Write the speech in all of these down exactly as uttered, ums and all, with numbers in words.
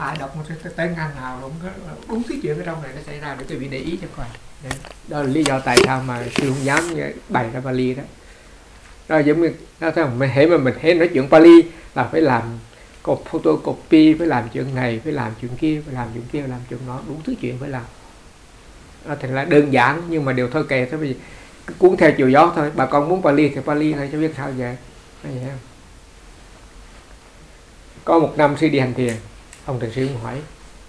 lại đọc một cái tới ngăn nào cũng có đúng cái chuyện ở trong này nó xảy ra để quý vị để ý cho coi. Đấy. Đó là lý do tại sao mà sư không dám bày ra Pali đó. Đó giống như nó thấy mình hễ mà mình hễ nói chuyện Pali là phải làm copy photocopy, phải làm chuyện này, phải làm chuyện kia, phải làm chuyện kia, phải làm chuyện đó, đúng thứ chuyện phải làm. Đó, thành là đơn giản nhưng mà đều thôi kệ thôi, vì cuốn theo chiều gió thôi. Bà con muốn Pali thì Pali thôi, chứ biết sao vậy. Vậy không? Có một năm sư đi hành thiền, ông thầy sư cũng hỏi: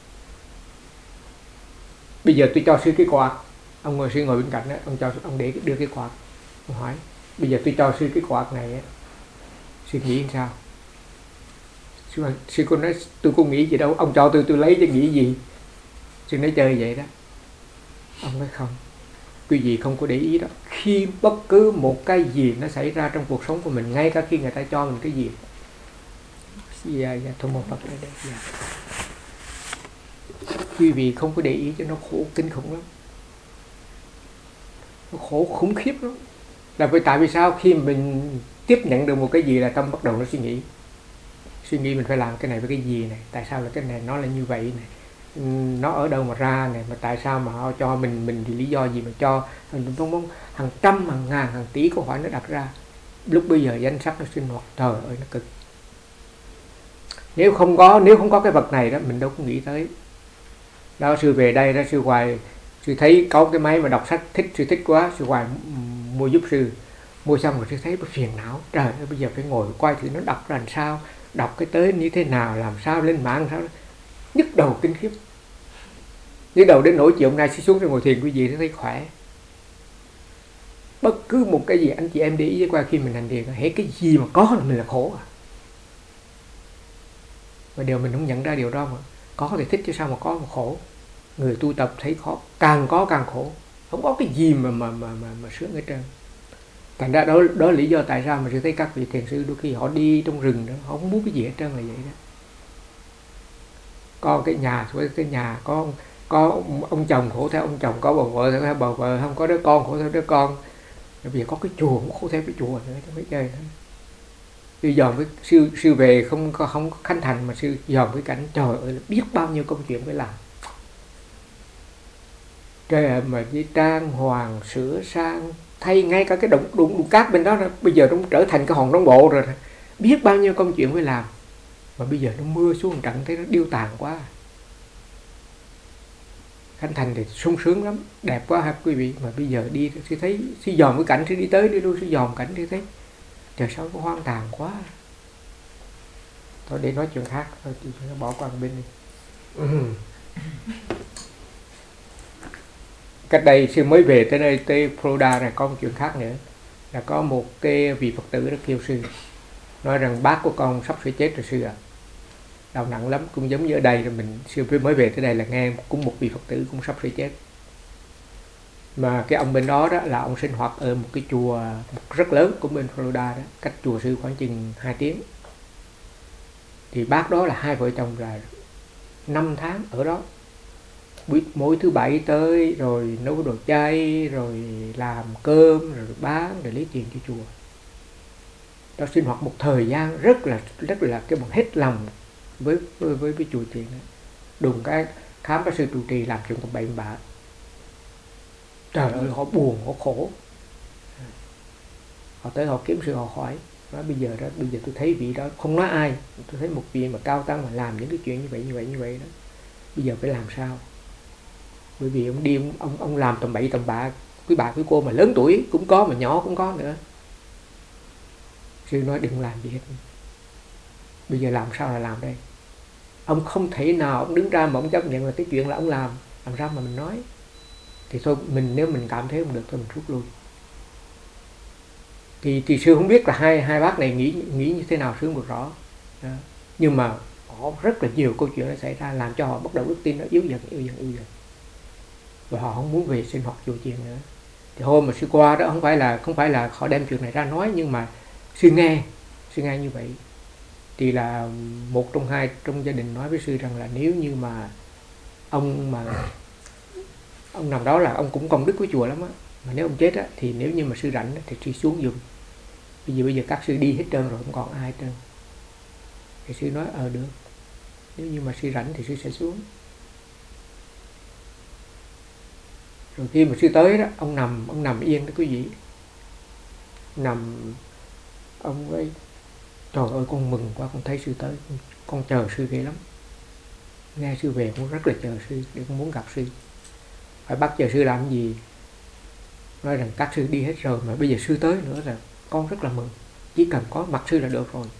bây giờ tôi cho sư cái quạt, ông ngồi sư ngồi bên cạnh đó, ông cho ông để đưa cái quạt, ông hỏi: bây giờ tôi cho sư cái quạt này, sư nghĩ sao? Sư, sư cô nói: tôi không nghĩ gì đâu, ông cho tôi tôi lấy chứ nghĩ gì. Sư nói chơi vậy đó. Ông nói không, quý vị không có để ý đó, khi bất cứ một cái gì nó xảy ra trong cuộc sống của mình, ngay cả khi người ta cho mình cái gì, dạ dạ thôi một Phật đây đây dạ. Quý vị không có để ý cho nó khổ kinh khủng lắm, nó khổ khủng khiếp lắm. Là vì tại vì sao? Khi mình tiếp nhận được một cái gì là tâm bắt đầu nó suy nghĩ, suy nghĩ mình phải làm cái này với cái gì này, tại sao là cái này nó là như vậy này, nó ở đâu mà ra này, mà tại sao mà họ cho mình, mình thì lý do gì mà cho, hàng trăm hàng ngàn hàng tỷ câu hỏi nó đặt ra. Lúc bây giờ danh sắc nó sinh hoạt, trời ơi nó cực. Nếu không có nếu không có cái vật này đó, mình đâu có nghĩ tới. Đó, sư về đây đó, sư Hoài, sư thấy có cái máy mà đọc sách thích, sư thích quá, sư Hoài mua giúp sư. Mua xong rồi sư thấy phiền não, trời ơi bây giờ phải ngồi coi thử nó đọc ra làm sao, đọc cái tới như thế nào, làm sao lên mạng sao đó. Nhức đầu kinh khiếp. Nhức đầu đến nỗi chiều hôm nay sư xuống rồi ngồi thiền, quý vị thấy khỏe. Bất cứ một cái gì anh chị em để ý qua khi mình hành thiền, hễ cái gì mà có là mình là khổ à. Và điều mình không nhận ra điều đó, mà có thì thích chứ sao mà có mà khổ. Người tu tập thấy khó, càng có càng khổ, không có cái gì mà mà mà mà, mà sướng hết trơn. Thành ra đó đó là lý do tại sao mà sư thấy các vị thiền sư đôi khi họ đi trong rừng đó, họ không muốn cái gì hết trơn là vậy đó. Có cái nhà, cái nhà có có ông chồng khổ theo ông chồng, có bà vợ theo bà vợ, không có đứa con khổ theo đứa con. Bây giờ có cái chùa cũng khổ theo cái chùa nữa, chứ mấy chơi nữa. Sư dòm với sư sư về không có không có khánh thành mà sư dòm cái cảnh, trời ơi biết bao nhiêu công chuyện phải làm. Trời ơi, mà đi trang hoàng sửa sang, thay ngay cả cái đụng đụng, đụng cát bên đó, đó bây giờ nó trở thành cái hòn đống bộ rồi, biết bao nhiêu công chuyện phải làm. Mà bây giờ nó mưa xuống trận thấy nó điêu tàn quá. Khánh thành thì sung sướng lắm, đẹp quá ha quý vị. Mà bây giờ đi sư thấy, sư dòm cái cảnh, sư đi tới đi lui, sư dòm cảnh sư thấy trời sao nó hoang tàn quá. Thôi để nói chuyện khác, thôi chị bỏ qua một bên đi. Cách đây sư mới về tới đây, tới Florida này, có một chuyện khác nữa. Là có một cái vị Phật tử đó kêu sư, nói rằng bác của con sắp sửa chết rồi sư ạ. À. Đau nặng lắm, cũng giống như ở đây rồi mình sư mới về tới đây là nghe cũng một vị Phật tử cũng sắp sửa chết. Mà cái ông bên đó đó là ông sinh hoạt ở một cái chùa rất lớn của bên Florida đó, cách chùa sư khoảng chừng hai tiếng. Thì bác đó là hai vợ chồng là năm tháng ở đó, mỗi thứ bảy tới rồi nấu đồ chay, rồi làm cơm, rồi bán, rồi lấy tiền cho chùa. Đó sinh hoạt một thời gian rất là rất là cái bằng hết lòng với với với, với chùa chuyện đó. Đùng cái khám bác sư trụ trì làm chuyện tầm bậy bạ. Trời ơi họ buồn, họ khổ. Họ tới họ kiếm sư họ hỏi, nói bây giờ đó, bây giờ tôi thấy vị đó, không nói ai, tôi thấy một vị mà cao tăng mà làm những cái chuyện như vậy như vậy như vậy đó, bây giờ phải làm sao? Bởi vì ông đi ông ông, ông làm tầm bậy tầm bạ, quý bà quý cô mà lớn tuổi cũng có, mà nhỏ cũng có nữa. Sư nói đừng làm gì hết, bây giờ làm sao là làm đây? Ông không thể nào ông đứng ra mà ông chấp nhận là cái chuyện là ông làm, làm sao mà mình nói? Thì thôi mình, nếu mình cảm thấy không được thôi mình rút lui. Thì, thì sư không biết là hai hai bác này nghĩ nghĩ như thế nào, sư không được rõ. Đó. Nhưng mà họ rất là nhiều câu chuyện nó xảy ra làm cho họ bắt đầu đức tin nó yếu dần yếu dần yếu dần. Và họ không muốn về sinh hoạt chùa chiền nữa. Thì hôm mà sư qua đó không phải là không phải là họ đem chuyện này ra nói, nhưng mà sư nghe sư nghe như vậy. Thì là một trong hai trong gia đình nói với sư rằng là nếu như mà ông mà ông nằm đó là ông cũng công đức với chùa lắm á, mà nếu ông chết á thì nếu như mà sư rảnh thì sư xuống giùm. Bây giờ bây giờ các sư đi hết trơn rồi, không còn ai hết trơn. Thì sư nói ờ được. Nếu như mà sư rảnh thì sư sẽ xuống. Rồi khi mà sư tới đó, ông nằm ông nằm yên đó quý vị, nằm ông ấy, trời ơi con mừng quá, con thấy sư tới, con chờ sư ghê lắm, nghe sư về con rất là chờ sư, để con muốn gặp sư. Phải bắt chờ sư làm gì, nói rằng các sư đi hết rồi mà bây giờ sư tới nữa là con rất là mừng, chỉ cần có mặt sư là được rồi.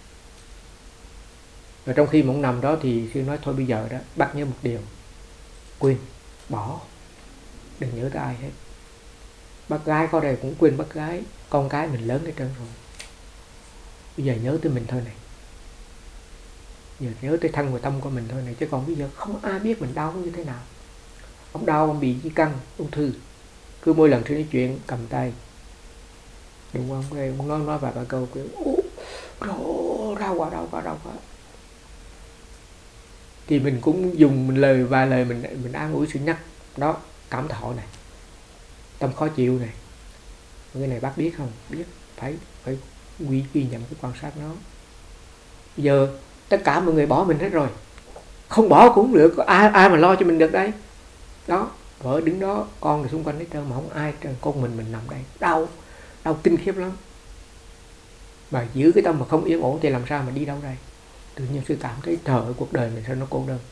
Và trong khi mà ông nằm đó thì sư nói thôi bây giờ đó bắt nhớ một điều, quên, bỏ, đừng nhớ tới ai hết. Bác gái có đây cũng quên bác gái, con cái mình lớn hết trơn rồi, bây giờ nhớ tới mình thôi này, giờ nhớ tới thân và tâm của mình thôi này, chứ còn bây giờ không ai biết mình đau như thế nào. Ông đau, ông bị di căn, ung thư, cứ mỗi lần sư nói chuyện cầm tay, đúng không, ông nói nói vài ba câu kiểu đau quá, đau quá, đau quá, thì mình cũng dùng mình lời vài lời mình mình an ủi, sự nhắc đó, cảm thọ này, tâm khó chịu này, cái này bác biết không, biết, phải phải ghi ghi nhận cái quan sát nó. Bây giờ tất cả mọi người bỏ mình hết rồi, không bỏ cũng được, ai ai mà lo cho mình được đây. Đó, vợ đứng đó, con thì xung quanh hết trơn mà không ai, con mình mình nằm đây đau, đau kinh khiếp lắm. Mà giữ cái tâm mà không yên ổn thì làm sao mà đi đâu đây. Tự nhiên sư cảm thấy trời ơi, cuộc đời mình sao nó cô đơn.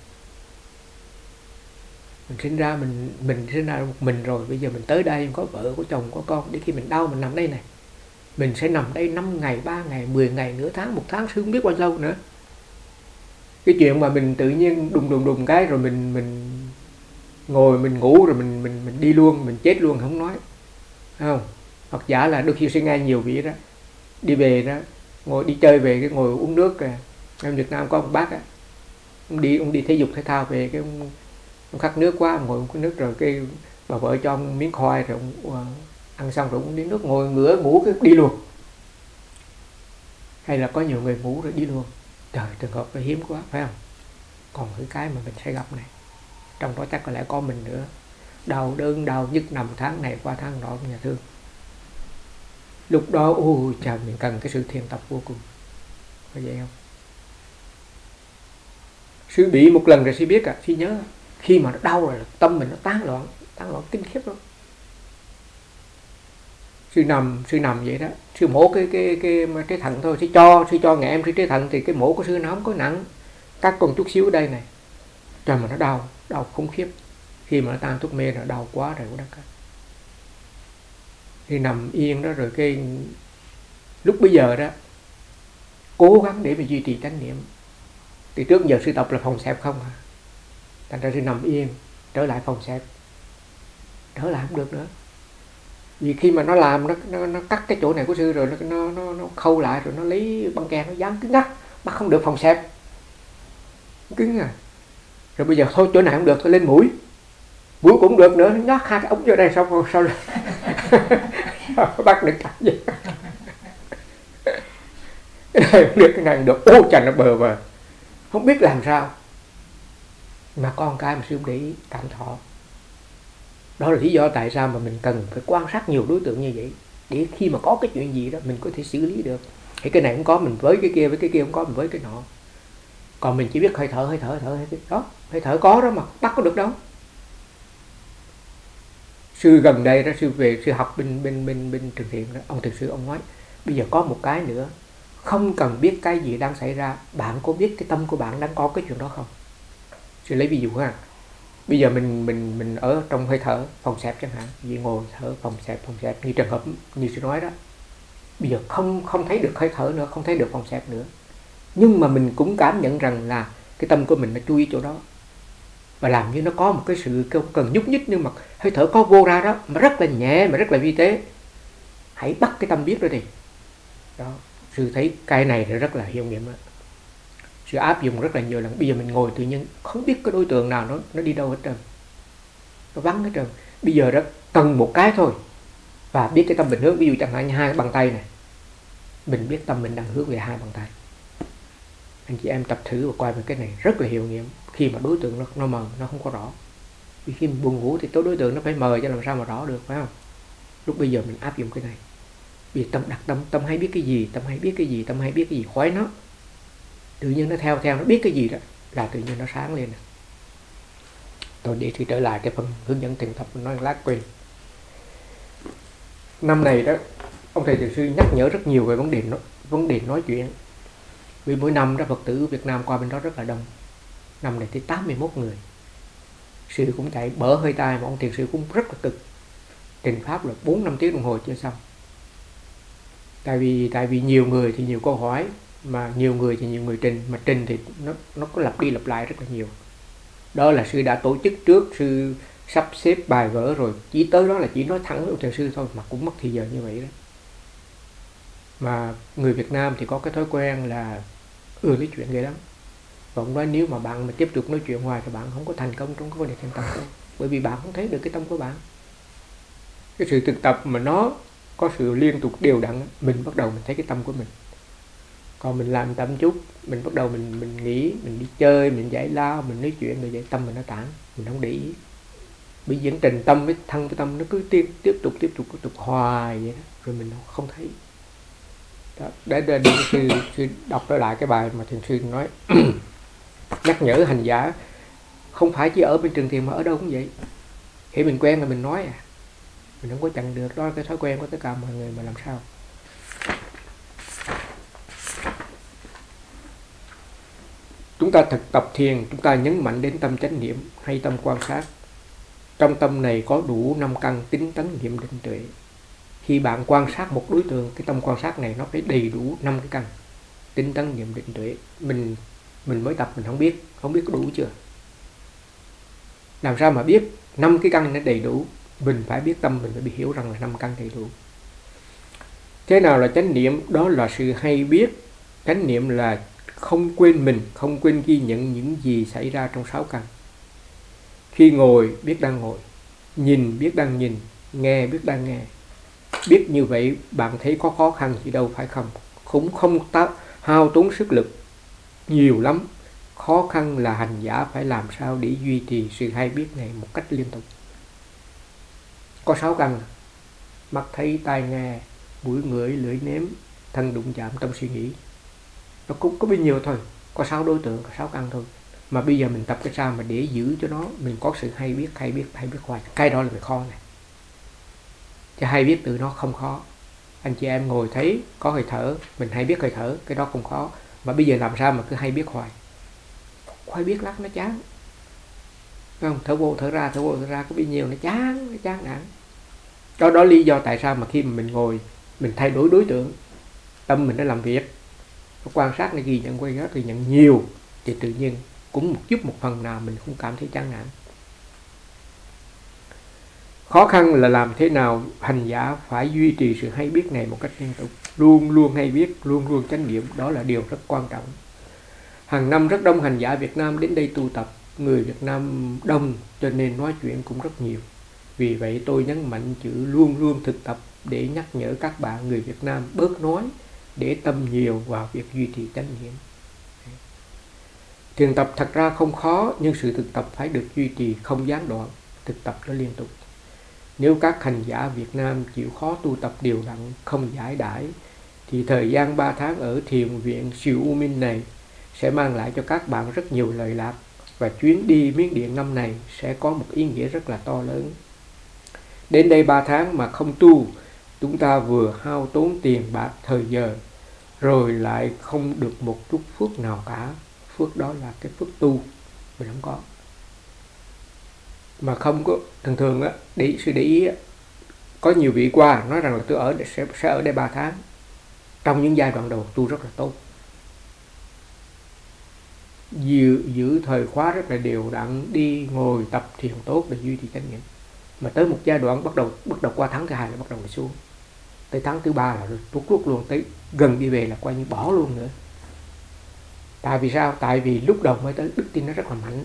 Mình sinh ra mình mình sinh ra một mình rồi, bây giờ mình tới đây có vợ, có chồng, có con, để khi mình đau mình nằm đây này, mình sẽ nằm đây năm ngày, ba ngày, mười ngày, nửa tháng, một tháng, sư không biết bao lâu nữa. Cái chuyện mà mình tự nhiên đùng đùng đùng cái rồi mình mình ngồi mình ngủ rồi mình mình mình đi luôn, mình chết luôn không nói, không. Hoặc giả là đôi khi sẽ nghe nhiều vị đó, đi về đó, ngồi đi chơi về cái ngồi uống nước kìa. Em Việt Nam có một bác á, ông đi ông đi thể dục thể thao về cái ông, ông khát nước quá, ông ngồi uống cái nước, rồi cái bà vợ cho ông miếng khoai rồi ông uh, ăn xong rồi ông uống nước, ngồi ngửa ngủ cái đi luôn. Hay là có nhiều người ngủ rồi đi luôn. Trời, trường hợp nó hiếm quá, phải không? Còn cái cái mà mình sẽ gặp này, trong đó chắc có lẽ có mình nữa, đau đớn đau nhức nằm tháng này qua tháng nọ nhà thương. Lúc đó ôi trời, mình cần cái sự thiền tập vô cùng, phải vậy không? Sư bị một lần rồi sư biết à, sư nhớ khi mà nó đau rồi tâm mình nó tán loạn, tán loạn kinh khiếp lắm. Sư nằm sư nằm vậy đó, sư mổ cái cái cái cái, cái thận thôi, sư cho sư cho ngày em sư trái thận thì cái mổ của sư nó không có nặng, các con chút xíu ở đây này, trời mà nó đau, đau khủng khiếp. Khi mà nó tan thuốc mê rồi đau quá rồi, đất cả. Thì nằm yên đó, rồi cái lúc bây giờ đó cố gắng để mà duy trì chánh niệm. Thì trước giờ sư tập là phòng xẹp không à, thành ra sư nằm yên, trở lại phòng xẹp, trở lại không được nữa. Vì khi mà nó làm nó nó, nó cắt cái chỗ này của sư rồi nó nó nó, nó khâu lại rồi nó lấy băng keo nó dán cứng ngắc, bắt không được phòng xẹp, cứng à. Rồi bây giờ thôi chỗ này không được, thôi lên mũi, mũi cũng được nữa, nó nhát hai cái ống vô đây xong rồi sao bắt được cắt gì. Cái này không được, cái này không được, ô chà nó bờ vờ, không biết làm sao. Mà con cái mà sư không để ý, cảm thọ. Đó là lý do tại sao mà mình cần phải quan sát nhiều đối tượng như vậy, để khi mà có cái chuyện gì đó mình có thể xử lý được. Thì cái này không có mình với cái kia, với cái kia không có mình với cái nọ. Còn mình chỉ biết hơi thở, hơi thở, hơi thở, hơi thở. Đó, hơi thở có đó mà bắt có được đâu. Sư gần đây đó, sư về sư học bên bên bên bên trường thiện đó, ông thiền sư ông nói bây giờ có một cái nữa, không cần biết cái gì đang xảy ra, bạn có biết cái tâm của bạn đang có cái chuyện đó không? Sư lấy ví dụ ha, bây giờ mình mình mình ở trong hơi thở phòng xẹp chẳng hạn, vì ngồi thở phòng xẹp phòng xẹp như trường hợp như sư nói đó, bây giờ không không thấy được hơi thở nữa, không thấy được phòng xẹp nữa, nhưng mà mình cũng cảm nhận rằng là cái tâm của mình nó chú ý chỗ đó, và làm như nó có một cái sự cần nhúc nhích, nhưng mà hơi thở có vô ra đó, mà rất là nhẹ mà rất là vi tế. Hãy bắt cái tâm biết đó đi. Đó, sư thấy cái này là rất là hiệu nghiệm đó. Sư áp dụng rất là nhiều lần. Bây giờ mình ngồi tự nhiên không biết cái đối tượng nào nó nó đi đâu hết trơn, nó vắng hết trơn. Bây giờ đó cần một cái thôi, và biết cái tâm mình hướng. Ví dụ chẳng hạn như hai bàn tay này, mình biết tâm mình đang hướng về hai bàn tay. Anh chị em tập thử và coi về cái này rất là hiệu nghiệm. Khi mà đối tượng nó, nó mờ, nó không có rõ. Vì khi mình buồn ngủ thì tối đối tượng nó phải mờ cho làm sao mà rõ được, phải không? Lúc bây giờ mình áp dụng cái này. Vì tâm đặt tâm, tâm hay biết cái gì, tâm hay biết cái gì, tâm hay biết cái gì, khoái nó. Tự nhiên nó theo theo nó biết cái gì đó, là tự nhiên nó sáng lên. Tôi để thì trở lại cái phần hướng dẫn thiền tập nói lát quên. Năm này đó, ông thầy thiền sư nhắc nhở rất nhiều về vấn đề nói, vấn đề nói chuyện. Vì mỗi năm đó Phật tử Việt Nam qua bên đó rất là đông. Năm này tới tám mươi mốt người. Sư cũng chạy bở hơi tai mà ông thiền sư cũng rất là cực. Trình pháp là bốn năm tiếng đồng hồ chưa xong. Tại vì tại vì nhiều người thì nhiều câu hỏi, mà nhiều người thì nhiều người trình, mà trình thì nó nó có lặp đi lặp lại rất là nhiều. Đó là sư đã tổ chức trước, sư sắp xếp bài vở rồi, chỉ tới đó là chỉ nói thẳng với ông thiền sư thôi mà cũng mất thời giờ như vậy đó. Mà người Việt Nam thì có cái thói quen là ưa nói chuyện ghê lắm. Và ông nói nếu mà bạn mà tiếp tục nói chuyện hoài thì bạn không có thành công trong cái vấn đề thiền tập đâu. Bởi vì bạn không thấy được cái tâm của bạn. Cái sự thực tập mà nó có sự liên tục đều đặn, mình bắt đầu mình thấy cái tâm của mình. Còn mình làm tâm chút, mình bắt đầu mình mình nghĩ, mình đi chơi, mình giải lao, mình nói chuyện rồi vậy tâm mình nó tản, mình không để ý. Bị dẫn trình tâm với thân với tâm nó cứ tiếp tiếp tục tiếp tục tiếp tục hoài vậy đó, rồi mình không thấy. Đó, để để, để sư, sư đọc trở lại cái bài mà thiền sư nói nhắc nhở hành giả không phải chỉ ở bên trường thiền mà ở đâu cũng vậy. Khi mình quen là mình nói à, mình không có chặn được, đó là cái thói quen của tất cả mọi người mà làm sao. Chúng ta thực tập thiền, chúng ta nhấn mạnh đến tâm chánh niệm hay tâm quan sát. Trong tâm này có đủ năm căn tín tánh niệm định tuệ. Khi bạn quan sát một đối tượng, cái tâm quan sát này nó phải đầy đủ năm cái căn tín tánh niệm định tuệ. Mình mình mới tập mình không biết, không biết có đủ chưa. Làm sao mà biết năm cái căn nó đầy đủ? Mình phải biết tâm mình phải bị hiểu rằng là năm căn đầy đủ. Thế nào là chánh niệm? Đó là sự hay biết. Chánh niệm là không quên mình, không quên ghi nhận những gì xảy ra trong sáu căn. Khi ngồi biết đang ngồi, nhìn biết đang nhìn, nghe biết đang nghe. Biết như vậy bạn thấy có khó khăn gì đâu phải không? Cũng không ta, hao tốn sức lực nhiều lắm. Khó khăn là hành giả phải làm sao để duy trì sự hay biết này một cách liên tục. Có sáu căn: mắt thấy, tai nghe, mũi ngửi, lưỡi nếm, thân đụng chạm, tâm suy nghĩ. Nó cũng có bao nhiêu thôi, có sáu đối tượng, có sáu căn thôi. Mà bây giờ mình tập cái sao mà để giữ cho nó mình có sự hay biết, hay biết, hay biết hoài. Cái đó là việc khó này. Chứ hay biết từ nó không khó. Anh chị em ngồi thấy có hơi thở, mình hay biết hơi thở, cái đó không khó. Mà bây giờ làm sao mà cứ hay biết hoài? Hay biết lắm nó chán. Không, thở vô thở ra, thở vô thở ra có bao nhiêu nó chán, nó chán nản. Đó đó lý do tại sao mà khi mà mình ngồi, mình thay đổi đối tượng, tâm mình nó làm việc, nó quan sát, nó ghi nhận, quay đó thì nhận nhiều, thì tự nhiên cũng một chút một phần nào mình không cảm thấy chán nản. Khó khăn là làm thế nào hành giả phải duy trì sự hay biết này một cách liên tục, luôn luôn hay biết, luôn luôn chánh niệm, đó là điều rất quan trọng. Hàng năm rất đông hành giả Việt Nam đến đây tu tập, người Việt Nam đông cho nên nói chuyện cũng rất nhiều. Vì vậy tôi nhấn mạnh chữ luôn luôn thực tập để nhắc nhở các bạn người Việt Nam bớt nói, để tâm nhiều vào việc duy trì chánh niệm. Thiền tập thật ra không khó, nhưng sự thực tập phải được duy trì không gián đoạn, thực tập nó liên tục. Nếu các hành giả Việt Nam chịu khó tu tập đều đặn, không giải đãi, thì thời gian ba tháng ở thiền viện Siêu U Minh này sẽ mang lại cho các bạn rất nhiều lợi lạc, và chuyến đi Miến Điện năm này sẽ có một ý nghĩa rất là to lớn. Đến đây ba tháng mà không tu, chúng ta vừa hao tốn tiền bạc, thời giờ, rồi lại không được một chút phước nào cả. Phước đó là cái phước tu, mình không có. Mà không có, thường thường á, để sự để ý á, có nhiều vị qua nói rằng là tôi ở sẽ, sẽ ở đây ba tháng. Trong những giai đoạn đầu tu rất là tốt, giữ, giữ thời khóa rất là đều đặn, đi ngồi tập thiền tốt để duy trì chánh niệm. Mà tới một giai đoạn bắt đầu bắt đầu qua tháng thứ hai là bắt đầu đi xuống, tới tháng thứ ba là tuốt tuốt luôn, tới gần đi về là coi như bỏ luôn nữa. Tại vì sao? Tại vì lúc đầu mới tới đức tin nó rất là mạnh,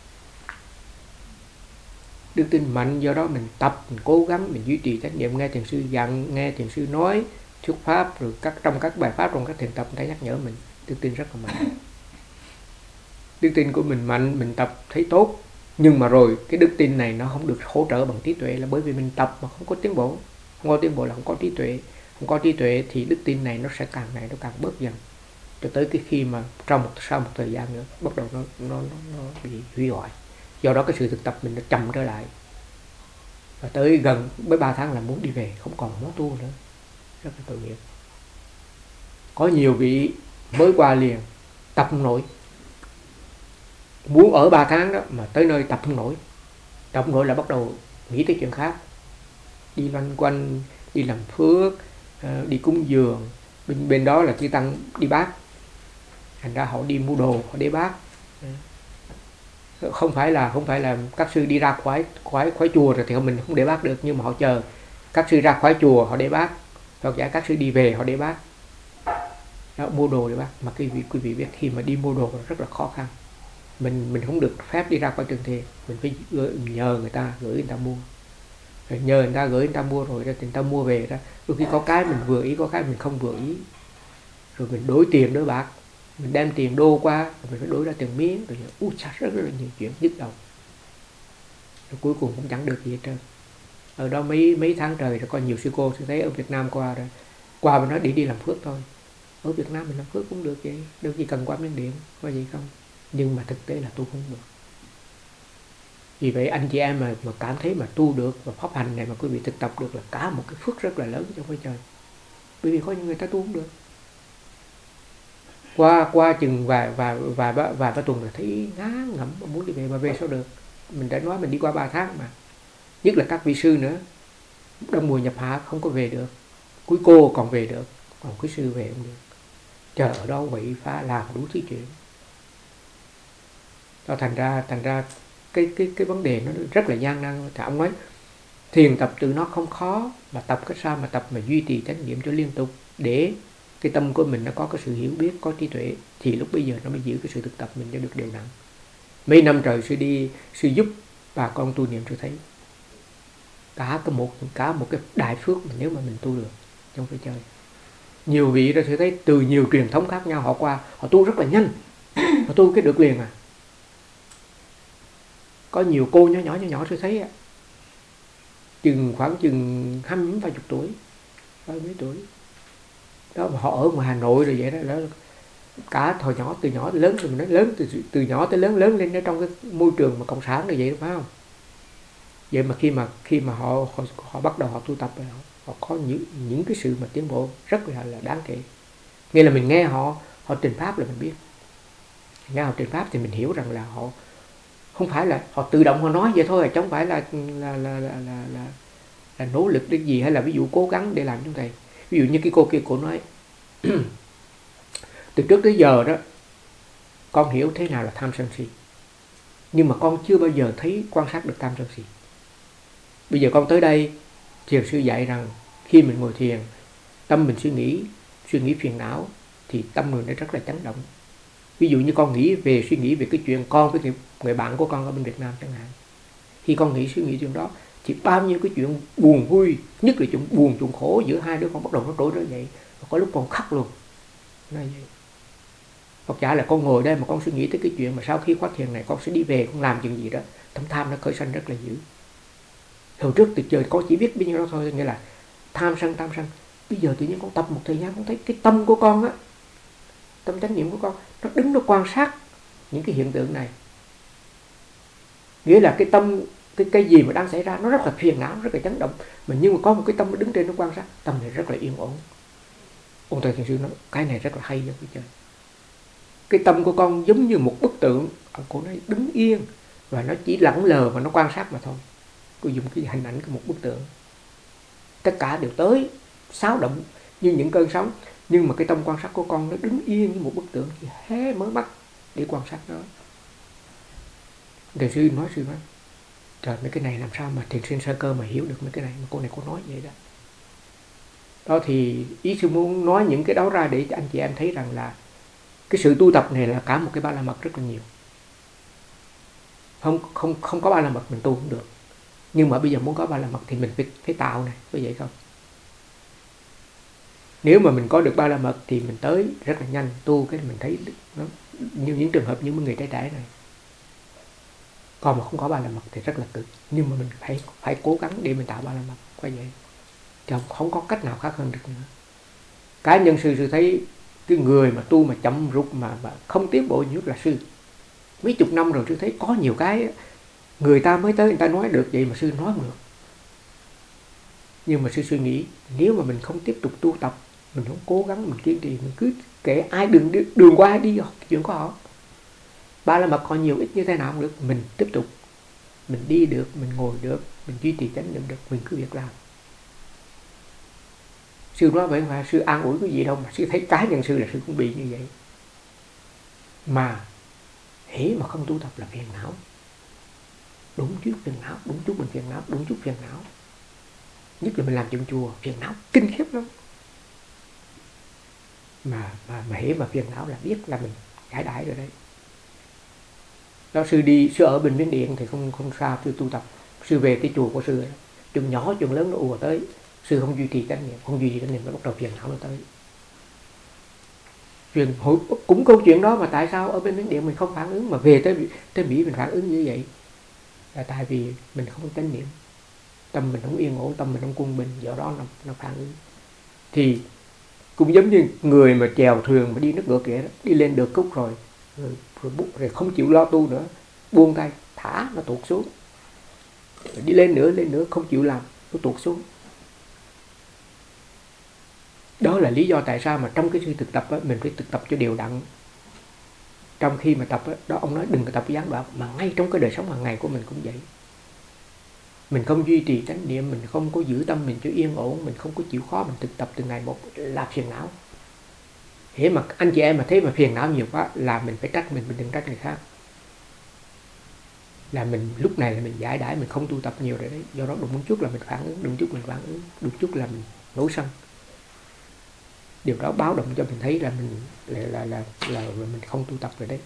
đức tin mạnh, do đó mình tập, mình cố gắng, mình duy trì chánh niệm, nghe thiền sư dặn, nghe thiền sư nói thuyết pháp, rồi các trong các bài pháp, trong các thiền tập người ta nhắc nhở mình, đức tin rất là mạnh. Đức tin của mình mạnh, mình tập thấy tốt, nhưng mà rồi cái đức tin này nó không được hỗ trợ bằng trí tuệ, là bởi vì mình tập mà không có tiến bộ. Không có tiến bộ là không có trí tuệ, không có trí tuệ thì đức tin này nó sẽ càng ngày nó càng bớt dần. cho tới cái khi mà trong một sau một thời gian nữa bắt đầu nó nó nó, nó bị hủy hoại. Do đó cái sự thực tập mình nó chậm trở lại, và tới gần với ba tháng là muốn đi về, không còn muốn tu nữa, rất là tội nghiệp. Có nhiều vị mới qua liền tập không nổi, muốn ở ba tháng đó mà tới nơi tập không nổi, tập không nổi là bắt đầu nghĩ tới chuyện khác, đi loanh quanh, đi làm phước, đi cúng dường. Bên, bên đó là chư tăng đi bát, thành ra họ đi mua đồ, họ để bát. Không phải là không phải là các sư đi ra khỏi khỏi khỏi chùa rồi thì mình không để bát được, nhưng mà họ chờ các sư ra khỏi chùa họ để bát, hoặc giả các sư đi về họ để bát. Đó, mua đồ để bát. Mà quý vị quý vị biết khi mà đi mua đồ rất là khó khăn, mình mình không được phép đi ra khỏi trường thiền, mình phải gửi, nhờ người ta gửi người ta mua, rồi nhờ người ta gửi người ta mua rồi thì người ta mua về đó, đôi khi có cái mình vừa ý, có cái mình không vừa ý, rồi mình đổi tiền đổi bạc, mình đem tiền đô qua mình phải đổi ra tiền miếng, rồi ui chà, rất, rất là nhiều chuyện nhức đầu, rồi cuối cùng cũng chẳng được gì hết trơn. Ở đó mấy mấy tháng trời rồi có nhiều sư cô sư thấy ở Việt Nam qua rồi, qua mình nói đi đi làm phước thôi, ở Việt Nam mình làm phước cũng được vậy, đâu chỉ cần qua Miến Điện có gì không, nhưng mà thực tế là tu không được. Vì vậy anh chị em mà, mà cảm thấy mà tu được và pháp hành này mà quý vị thực tập được là cả một cái phước rất là lớn trong với trời. Bởi vì có những người ta tu không được, qua qua chừng vài vài vài vài, vài ba tuần là thấy ngán ngẩm muốn đi về, mà về sao được. Mình đã nói mình đi qua ba tháng mà, nhất là các vị sư nữa, đông mùa nhập hạ không có về được, cuối cô còn về được, còn quý sư về không được, chờ ở đó quậy phá làm đủ thứ chuyện. Đó, thành ra thành ra cái cái cái vấn đề nó rất là gian nan. Thì ông nói thiền tập từ nó không khó, mà tập cái sao mà tập mà duy trì chánh niệm cho liên tục, để cái tâm của mình nó có cái sự hiểu biết, có trí tuệ, thì lúc bây giờ nó mới giữ cái sự thực tập mình cho được đều đặn. Mấy năm trời sư đi, sư giúp bà con tu niệm, sư thấy cả cái một cả một cái đại phước mà nếu mà mình tu được trong phải chơi. Nhiều vị ra sư thấy từ nhiều truyền thống khác nhau họ qua, họ tu rất là nhanh, họ tu cái được liền à. Có nhiều cô nhỏ nhỏ nhỏ nhỏ sư thấy chừng khoảng chừng hai mươi vài chục tuổi, ba mươi tuổi đó, mà họ ở ngoài Hà Nội rồi vậy đó, đó cả thời nhỏ, từ nhỏ tới lớn, rồi mình nói lớn từ từ nhỏ tới lớn, lớn lên ở trong cái môi trường mà cộng sản như vậy, phải không? Vậy mà khi mà khi mà họ họ, họ bắt đầu họ tu tập rồi, họ, họ có những những cái sự mà tiến bộ rất là là đáng kể. Nghĩa là mình nghe họ họ trình pháp là mình biết, nghe họ trình pháp thì mình hiểu rằng là họ không phải là họ tự động họ nói vậy thôi, chứ không phải là là là là là, là, là nỗ lực để gì, hay là ví dụ cố gắng để làm như vậy. Ví dụ như cái cô kia, cô nói từ trước tới giờ đó con hiểu thế nào là tham sân si, nhưng mà con chưa bao giờ thấy quan sát được tham sân si. Bây giờ con tới đây, thiền sư dạy rằng khi mình ngồi thiền, tâm mình suy nghĩ suy nghĩ phiền não thì tâm mình nó rất là chấn động. Ví dụ như con nghĩ về suy nghĩ về cái chuyện con với người bạn của con ở bên Việt Nam chẳng hạn, khi con nghĩ suy nghĩ chuyện đó thì bao nhiêu cái chuyện buồn vui, nhất là chuyện buồn chuyện khổ giữa hai đứa con bắt đầu nó trỗi trở dậy, và có lúc con khóc luôn. Nói vậy. Hoặc giả là con ngồi đây mà con suy nghĩ tới cái chuyện mà sau khi khóa thiền này con sẽ đi về, con làm chuyện gì đó, tâm tham nó khởi sanh rất là dữ. Hồi trước từ trời con chỉ biết bao nhiêu đó thôi, nghĩa là tham sân tham sân. Bây giờ tự nhiên con tập một thời gian, con thấy cái tâm của con á, tâm chánh niệm của con nó đứng nó quan sát những cái hiện tượng này. Nghĩa là cái tâm, cái cái gì mà đang xảy ra nó rất là phiền não, rất là chấn động, mà nhưng mà có một cái tâm nó đứng trên nó quan sát, tâm này rất là yên ổn. Ông thầy thiền sư nói cái này rất là hay đó quý chơi. Cái tâm của con giống như một bức tượng, ông cô nói đứng yên và nó chỉ lẳng lờ và nó quan sát mà thôi. Cô dùng cái hình ảnh của một bức tượng, tất cả đều tới xáo động như những cơn sóng, nhưng mà cái tâm quan sát của con nó đứng yên như một bức tượng, chỉ hé mở mắt để quan sát nó. Thầy sư nói sư nói trời, mấy cái này làm sao mà thiền sinh sơ cơ mà hiểu được mấy cái này, mà cô này cô nói vậy đó. Đó thì ý sư muốn nói những cái đó ra để cho anh chị em thấy rằng là cái sự tu tập này là cả một cái ba la mật rất là nhiều. Không không không có ba la mật mình tu cũng được, nhưng mà bây giờ muốn có ba la mật thì mình phải phải tạo này, có vậy không? Nếu mà mình có được ba la mật thì mình tới rất là nhanh, tu cái mình thấy nó như những trường hợp như mấy người trẻ trẻ này. Còn mà không có ba la mật thì rất là cực, nhưng mà mình phải phải cố gắng để mình tạo ba la mật, có vậy. Chứ không có cách nào khác hơn được nữa. Cá nhân sư sư thấy cái người mà tu mà chậm rút mà, mà không tiến bộ nhiều là sư. Mấy chục năm rồi sư thấy có nhiều cái người ta mới tới người ta nói được vậy mà sư nói không được. Nhưng mà sư suy nghĩ nếu mà mình không tiếp tục tu tập, mình không cố gắng, mình kiên trì, mình cứ kể ai đường đường qua đi chuyện của họ. Ba la mật còn nhiều ít như thế nào cũng được, mình tiếp tục, mình đi được, mình ngồi được, mình duy trì chánh niệm được, mình cứ việc làm. Sư nói vậy mà sư an ủi cái gì đâu, mà sư thấy cá nhân sư là sư cũng bị như vậy. Mà hễ mà không tu tập là phiền não, đúng chút phiền não, đúng chút mình phiền não, đúng chút phiền não. Nhất là mình làm chuyện chùa phiền não kinh khiếp lắm. Mà mà mà hễ mà phiền não là biết là mình giải đãi rồi đấy. Đó, sư đi sư ở bên Miến Điện thì không không sao, sư tu tập. Sư về cái chùa của sư, chuyện nhỏ chuyện lớn nó ùa tới, sư không duy trì chánh niệm, không duy trì chánh niệm nó bắt đầu phiền não nó tới. Chuyện cũng câu chuyện đó mà tại sao ở bên Miến Điện mình không phản ứng, mà về tới tới Mỹ mình phản ứng như vậy? Là tại vì mình không có chánh niệm, tâm mình không yên ổn, tâm mình không quân bình, do đó nó, nó phản ứng. Thì cũng giống như người mà chèo thuyền mà đi nước ngược kìa, đi lên được cúc rồi rồi, rồi rồi không chịu lo tu nữa, buông tay thả nó tuột xuống, rồi đi lên nữa lên nữa không chịu làm, nó tuột xuống. Đó là lý do tại sao mà trong cái sự thực tập á, mình phải thực tập cho đều đặn. Trong khi mà tập á, đó ông nói đừng có tập gián đoạn, mà ngay trong cái đời sống hàng ngày của mình cũng vậy. Mình không duy trì chánh niệm, mình không có giữ tâm mình cho yên ổn, mình không có chịu khó, mình thực tập từng ngày một là phiền não. Thế mà anh chị em mà thấy mà phiền não nhiều quá là mình phải trách mình, mình đừng trách người khác. Là mình lúc này là mình giải đãi, mình không tu tập nhiều rồi đấy. Do đó đụng chút là mình phản ứng, đụng chút mình phản ứng, đụng chút là mình nổi sân. Điều đó báo động cho mình thấy là mình là là là, là, là mình không tu tập rồi đấy.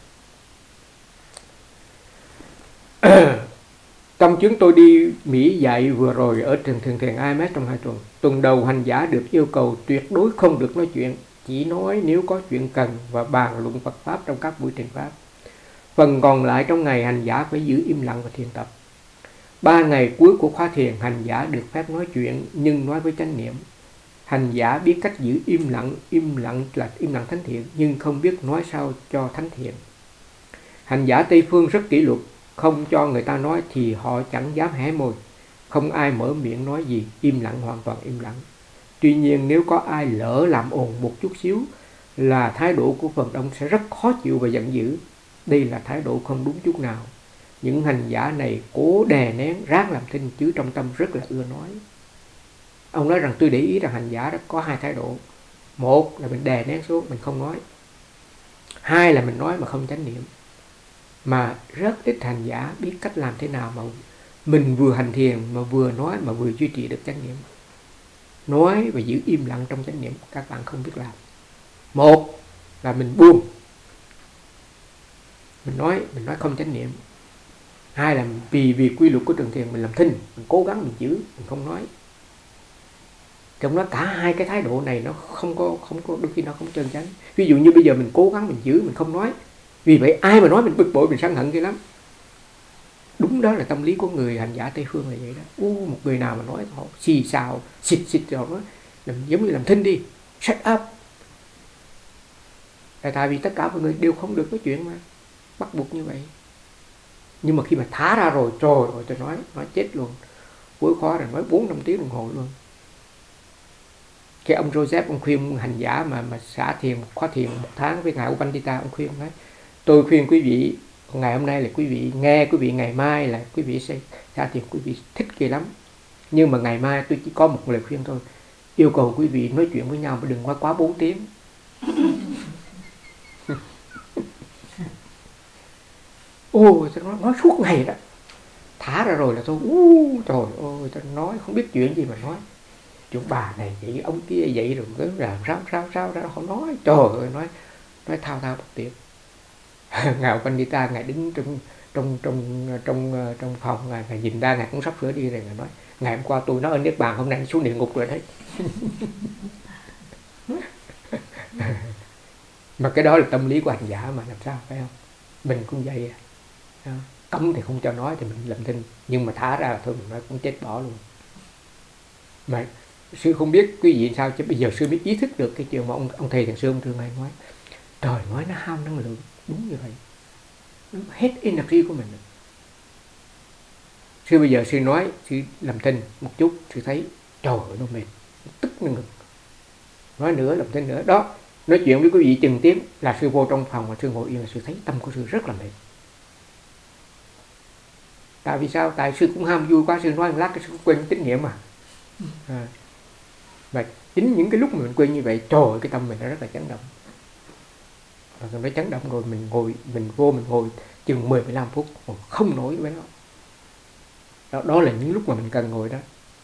Trong chuyến tôi đi Mỹ dạy vừa rồi ở trường thiền thiền i em ét trong hai tuần, tuần đầu hành giả được yêu cầu tuyệt đối không được nói chuyện, chỉ nói nếu có chuyện cần và bàn luận Phật Pháp trong các buổi truyền Pháp. Phần còn lại trong ngày hành giả phải giữ im lặng và thiền tập. Ba ngày cuối của khóa thiền, hành giả được phép nói chuyện nhưng nói với chánh niệm. Hành giả biết cách giữ im lặng, im lặng là im lặng thánh thiện, nhưng không biết nói sao cho thánh thiện. Hành giả Tây Phương rất kỷ luật, không cho người ta nói thì họ chẳng dám hé môi. Không ai mở miệng nói gì, im lặng, hoàn toàn im lặng. Tuy nhiên nếu có ai lỡ làm ồn một chút xíu là thái độ của phần đông sẽ rất khó chịu và giận dữ. Đây là thái độ không đúng chút nào. Những hành giả này cố đè nén, ráng làm thinh chứ trong tâm rất là ưa nói. Ông nói rằng tôi để ý rằng hành giả đó có hai thái độ. Một là mình đè nén xuống, mình không nói. Hai là mình nói mà không chánh niệm. Mà rất ít hành giả biết cách làm thế nào mà mình vừa hành thiền mà vừa nói mà vừa duy trì được chánh niệm. Nói và giữ im lặng trong chánh niệm các bạn không biết làm. Một là mình buông, mình nói mình nói không chánh niệm. Hai là vì vì quy luật của trường thiền mình làm thinh, mình cố gắng mình giữ, mình không nói. Trong đó cả hai cái thái độ này nó không có không có đôi khi nó không chân chánh. Ví dụ như bây giờ mình cố gắng mình giữ, mình không nói, vì vậy ai mà nói mình bực bội, mình sân hận kia lắm. Đúng đó là tâm lý của người hành giả Tây Phương là vậy đó. U, một người nào mà nói họ xì xào xịt xịt rồi nó làm, giống như làm thinh đi, shut up. Tại tại vì tất cả mọi người đều không được nói chuyện mà, bắt buộc như vậy. Nhưng mà khi mà thả ra rồi, trời ơi tôi nói nói chết luôn. Cuối khóa rồi nói bốn năm tiếng đồng hồ luôn. Cái ông Joseph ông khuyên hành giả mà mà xả thiền khóa thiền một tháng với ngài Upandita, ông khuyên nói tôi khuyên quý vị ngày hôm nay là quý vị nghe, quý vị ngày mai là quý vị sẽ xả thiền, quý vị thích kia lắm. Nhưng mà ngày mai tôi chỉ có một lời khuyên thôi, yêu cầu quý vị nói chuyện với nhau mà đừng quá quá bốn tiếng. Ôi tôi nói, nói suốt ngày đó, thả ra rồi là thôi. Ú, trời ơi tôi nói không biết chuyện gì mà nói. Chuyện bà này vậy, ông kia vậy rồi cứ làm sao sao sao ra họ nói, trời ơi nói nói thao thao bất tuyệt. Ngài Pandita ngài đứng trong trong trong trong trong phòng, ngài, ngài nhìn ra ngài cũng sắp sửa đi rồi, ngài nói ngày hôm qua tôi nói ở Niết Bàn, hôm nay xuống địa ngục rồi đấy. Mà cái đó là tâm lý của hành giả mà làm sao, phải không? Mình cũng vậy à. Cấm thì không cho nói thì mình làm thinh, nhưng mà thả ra là thôi mình nói cũng chết bỏ luôn. Mà Sư không biết quý vị sao, chứ bây giờ sư mới ý thức được cái chuyện mà ông ông thầy thiền sư ông thường hay nói. Trời, nói nó hao năng lượng, đúng như vậy, nó hết energy của mình. Sư bây giờ sư nói, sư làm thinh một chút, sư thấy trời ơi nó mệt, tức nó ngực. Nói nữa, làm thinh nữa, đó, nói chuyện với quý vị chừng tiếng là sư vô trong phòng mà sư ngồi yên là sư thấy tâm của sư rất là mệt. Tại vì sao? Tại sư cũng ham vui quá, sư nói một lát cái sư quên tín niệm mà. À. Và chính những cái lúc mà mình quên như vậy, trời ơi, cái tâm mình nó rất là chấn động. Và nó chấn động rồi mình ngồi, mình vô mình ngồi chừng mười mười lăm phút ngồi không nổi với nó. Đó, đó là những lúc mà mình cần ngồi đó.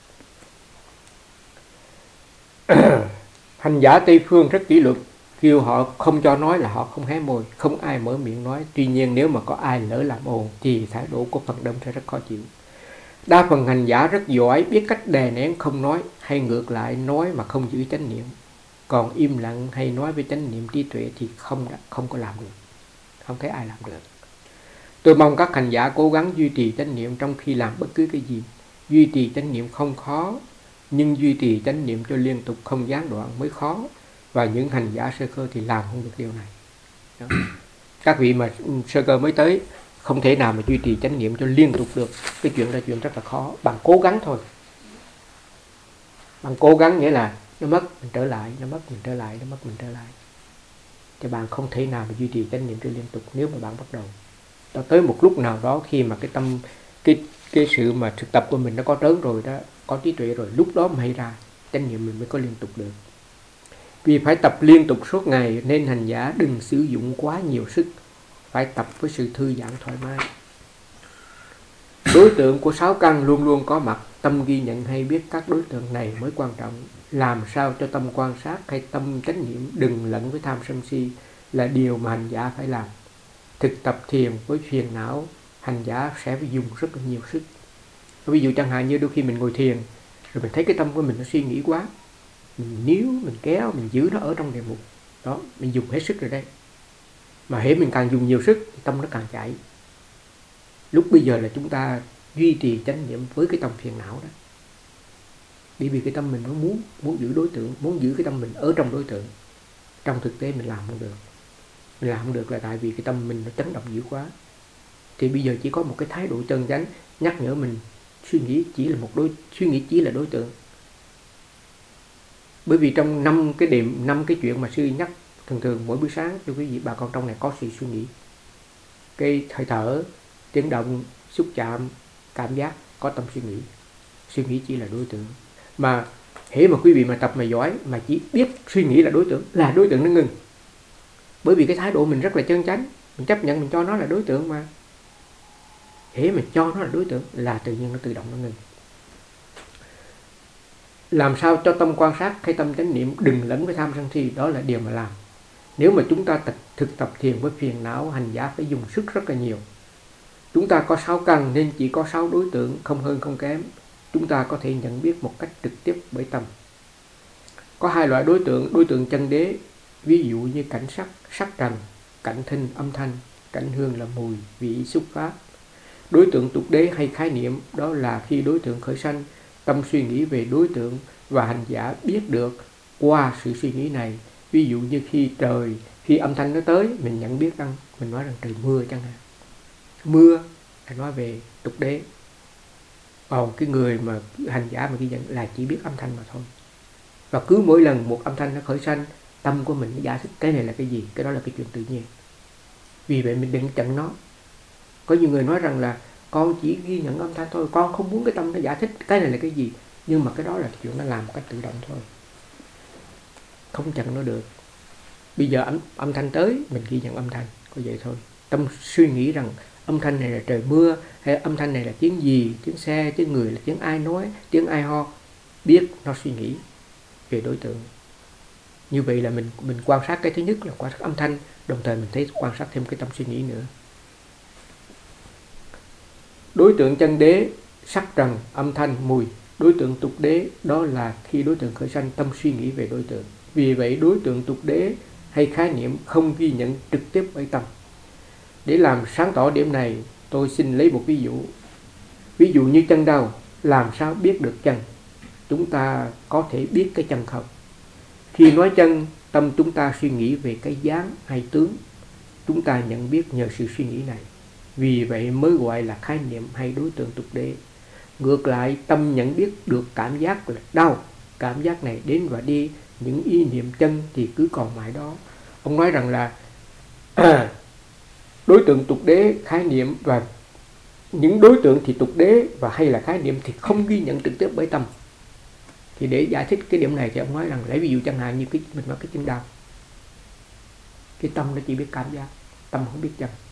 Hành giả Tây Phương rất kỷ luật, kêu họ không cho nói là họ không hé môi, không ai mở miệng nói. Tuy nhiên nếu mà có ai lỡ làm ồn thì thái độ của phần đông sẽ rất khó chịu. Đa phần hành giả rất giỏi, biết cách đè nén không nói, hay ngược lại nói mà không giữ chánh niệm. Còn im lặng hay nói với chánh niệm trí tuệ thì không không có làm được, không thấy ai làm được. Tôi mong các hành giả cố gắng duy trì chánh niệm trong khi làm bất cứ cái gì. Duy trì chánh niệm không khó, nhưng duy trì chánh niệm cho liên tục không gián đoạn mới khó. Và những hành giả sơ cơ thì làm không được điều này. Đó. Các vị mà sơ cơ mới tới không thể nào mà duy trì chánh niệm cho liên tục được. Cái chuyện là chuyện rất là khó. Bạn cố gắng thôi. Bạn cố gắng nghĩa là nó mất mình trở lại, nó mất mình trở lại, nó mất mình trở lại. Cho bạn không thể nào mà duy trì chánh niệm cho liên tục nếu mà bạn bắt đầu. Đó, tới một lúc nào đó khi mà cái tâm cái cái sự mà thực tập của mình nó có trớn rồi đó, có trí tuệ rồi, lúc đó mới ra chánh niệm mình mới có liên tục được. Vì phải tập liên tục suốt ngày nên hành giả đừng sử dụng quá nhiều sức, phải tập với sự thư giãn thoải mái. Đối tượng của sáu căn luôn luôn có mặt, tâm ghi nhận hay biết các đối tượng này mới quan trọng. Làm sao cho tâm quan sát hay tâm chánh niệm đừng lẫn với tham sân si là điều mà hành giả phải làm. Thực tập thiền với phiền não, hành giả sẽ phải dùng rất là nhiều sức. Ví dụ chẳng hạn như đôi khi mình ngồi thiền rồi mình thấy cái tâm của mình nó suy nghĩ quá, mình níu, mình kéo, mình giữ nó ở trong đề mục đó, mình dùng hết sức rồi đây. Mà hễ mình càng dùng nhiều sức thì tâm nó càng chạy. Lúc bây giờ là chúng ta duy trì chánh niệm với cái tâm phiền não đó. Bởi vì cái tâm mình nó muốn muốn giữ đối tượng, muốn giữ cái tâm mình ở trong đối tượng. Trong thực tế mình làm không được. Mình làm không được là tại vì cái tâm mình nó chấn động dữ quá. Thì bây giờ chỉ có một cái thái độ chân chánh nhắc nhở mình suy nghĩ chỉ là một đối suy nghĩ chỉ là đối tượng. Bởi vì trong năm cái điểm năm cái chuyện mà sư nhắc thường thường mỗi buổi sáng cho quý vị bà con trong này có sự suy nghĩ. Cái hơi thở, tiếng động, xúc chạm, cảm giác, có tâm suy nghĩ. Suy nghĩ chỉ là đối tượng. Mà hễ mà quý vị mà tập mà giỏi mà chỉ biết suy nghĩ là đối tượng, là đối tượng nó ngừng. Bởi vì cái thái độ mình rất là chân chánh, mình chấp nhận mình cho nó là đối tượng mà. Hễ mình cho nó là đối tượng là tự nhiên nó tự động nó ngừng. Làm sao cho tâm quan sát hay tâm chánh niệm đừng lẫn với tham sân si, đó là điều mà làm. Nếu mà chúng ta thực, thực tập thiền với phiền não, hành giả phải dùng sức rất là nhiều. Chúng ta có sáu căn nên chỉ có sáu đối tượng, không hơn không kém. Chúng ta có thể nhận biết một cách trực tiếp bởi tâm. Có hai loại đối tượng, đối tượng chân đế, ví dụ như cảnh sắc, sắc trần, cảnh thinh, âm thanh, cảnh hương là mùi, vị, xúc pháp. Đối tượng tục đế hay khái niệm, đó là khi đối tượng khởi sanh, tâm suy nghĩ về đối tượng và hành giả biết được qua sự suy nghĩ này. Ví dụ như khi trời, khi âm thanh nó tới, mình nhận biết rằng, mình nói rằng trời mưa chẳng hạn. Mưa là nói về tục đế. Còn cái người mà hành giả mà ghi nhận là chỉ biết âm thanh mà thôi. Và cứ mỗi lần một âm thanh nó khởi sanh, tâm của mình nó giải thích cái này là cái gì, cái đó là cái chuyện tự nhiên. Vì vậy mình đừng chặn nó. Có nhiều người nói rằng là con chỉ ghi nhận âm thanh thôi, con không muốn cái tâm nó giải thích cái này là cái gì. Nhưng mà cái đó là chuyện nó làm một cách tự động thôi, không chặn nó được. Bây giờ âm, âm thanh tới, mình ghi nhận âm thanh, có vậy thôi. Tâm suy nghĩ rằng âm thanh này là trời mưa, hay âm thanh này là tiếng gì, tiếng xe, tiếng người, là tiếng ai nói, tiếng ai ho. Biết nó suy nghĩ về đối tượng. Như vậy là mình mình quan sát cái thứ nhất là quan sát âm thanh, đồng thời mình thấy quan sát thêm cái tâm suy nghĩ nữa. Đối tượng chân đế, sắc trần, âm thanh, mùi. Đối tượng tục đế, đó là khi đối tượng khởi sanh tâm suy nghĩ về đối tượng. Vì vậy đối tượng tục đế hay khái niệm không ghi nhận trực tiếp bởi tâm. Để làm sáng tỏ điểm này, tôi xin lấy một ví dụ. Ví dụ như chân đau, làm sao biết được chân? chúng ta có thể biết cái chân không? Khi nói chân, tâm chúng ta suy nghĩ về cái dáng hay tướng, chúng ta nhận biết nhờ sự suy nghĩ này. Vì vậy mới gọi là khái niệm hay đối tượng tục đế. Ngược lại, tâm nhận biết được cảm giác là đau. Cảm giác này đến và đi, những ý niệm chân thì cứ còn mãi đó. Ông nói rằng là à, đối tượng tục đế, khái niệm và những đối tượng thì tục đế và hay là khái niệm thì không ghi nhận trực tiếp bởi tâm. Thì để giải thích cái điểm này thì ông nói rằng, lấy ví dụ chẳng hạn như cái mình nói cái chân đau, cái tâm nó chỉ biết cảm giác, tâm không biết chân.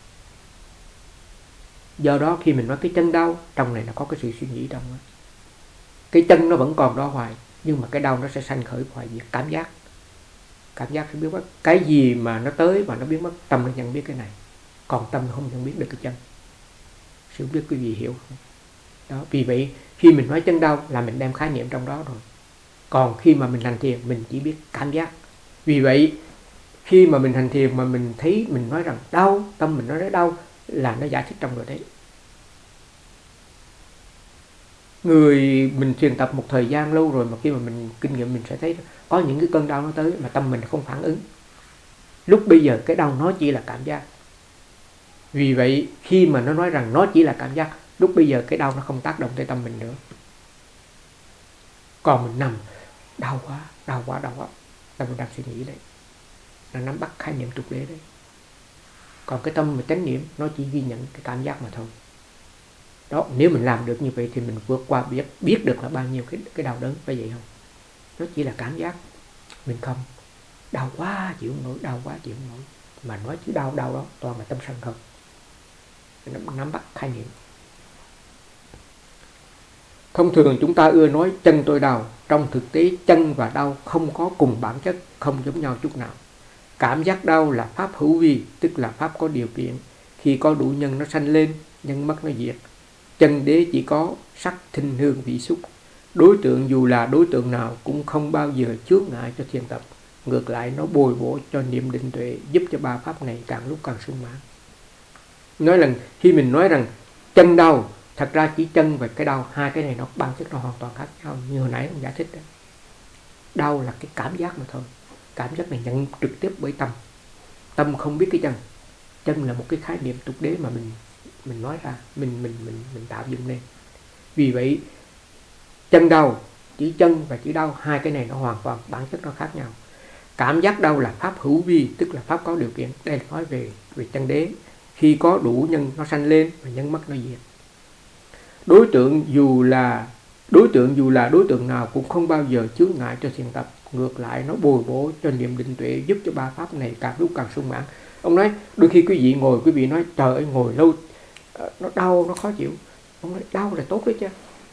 Do đó khi mình nói cái chân đau, trong này nó có cái sự suy nghĩ trong đó. Cái chân nó vẫn còn đó hoài, nhưng mà cái đau nó sẽ sanh khởi hoài việc cảm giác. Cảm giác sẽ biết mất. Cái gì mà nó tới mà nó biết mất, tâm nó nhận biết cái này. Còn tâm nó không nhận biết được cái chân. Sự biết quý vị hiểu không? Đó, vì vậy khi mình nói chân đau là mình đem khái niệm trong đó rồi. Còn khi mà mình hành thiền mình chỉ biết cảm giác. Vì vậy khi mà mình hành thiền mà mình thấy mình nói rằng đau, tâm mình nói đau là nó giải thích trong rồi đấy. Người mình thiền tập một thời gian lâu rồi mà khi mà mình kinh nghiệm mình sẽ thấy có những cái cơn đau nó tới mà tâm mình không phản ứng. Lúc bây giờ cái đau nó chỉ là cảm giác. Vì vậy khi mà nó nói rằng nó chỉ là cảm giác, lúc bây giờ cái đau nó không tác động tới tâm mình nữa. Còn mình nằm đau quá, đau quá, đau quá, tâm mình đang suy nghĩ đấy, là nắm bắt khái niệm tục đế đấy. Còn cái tâm mà chánh niệm nó chỉ ghi nhận cái cảm giác mà thôi. Đó, nếu mình làm được như vậy thì mình vượt qua biết biết được là bao nhiêu cái cái đau đớn, phải vậy không? Nó chỉ là cảm giác, mình không đau quá chịu không nổi, đau quá chịu không nổi, mà nói chứ đau đau đó toàn là tâm sân không. Nó nắm bắt khái niệm. Thông thường chúng ta ưa nói chân tôi đau, trong thực tế chân và đau không có cùng bản chất, không giống nhau chút nào. Cảm giác đau là pháp hữu vi, tức là pháp có điều kiện. Khi có đủ nhân nó sanh lên, nhân mất nó diệt. Chân đế chỉ có sắc, thinh, hương, vị, xúc. Đối tượng dù là đối tượng nào cũng không bao giờ chướng ngại cho thiền tập. Ngược lại nó bồi bổ cho niệm định tuệ, giúp cho ba pháp này càng lúc càng sung mãn. Nói rằng khi mình nói rằng chân đau, thật ra chỉ chân và cái đau, hai cái này nó bản chất nó hoàn toàn khác nhau. Như hồi nãy ông giải thích đó. Đau là cái cảm giác mà thôi. Cảm giác này nhận trực tiếp bởi tâm. Tâm không biết cái chân. Chân là một cái khái niệm tục đế mà mình mình nói ra, mình mình mình mình tạo dựng lên. Vì vậy chân đau, chỉ chân và chỉ đau, hai cái này nó hoàn toàn bản chất nó khác nhau. Cảm giác đau là pháp hữu vi, tức là pháp có điều kiện. Đây là nói về về chân đế. Khi có đủ nhân nó sanh lên và nhân mất nó diệt. Đối tượng dù là đối tượng dù là đối tượng nào cũng không bao giờ chướng ngại cho thiền tập. Ngược lại nó bồi bổ cho niệm định tuệ, giúp cho ba pháp này càng lúc càng sung mãn. Ông nói đôi khi quý vị ngồi, quý vị nói trời ơi ngồi lâu nó đau, nó khó chịu. Ông nói đau là tốt đấy chứ.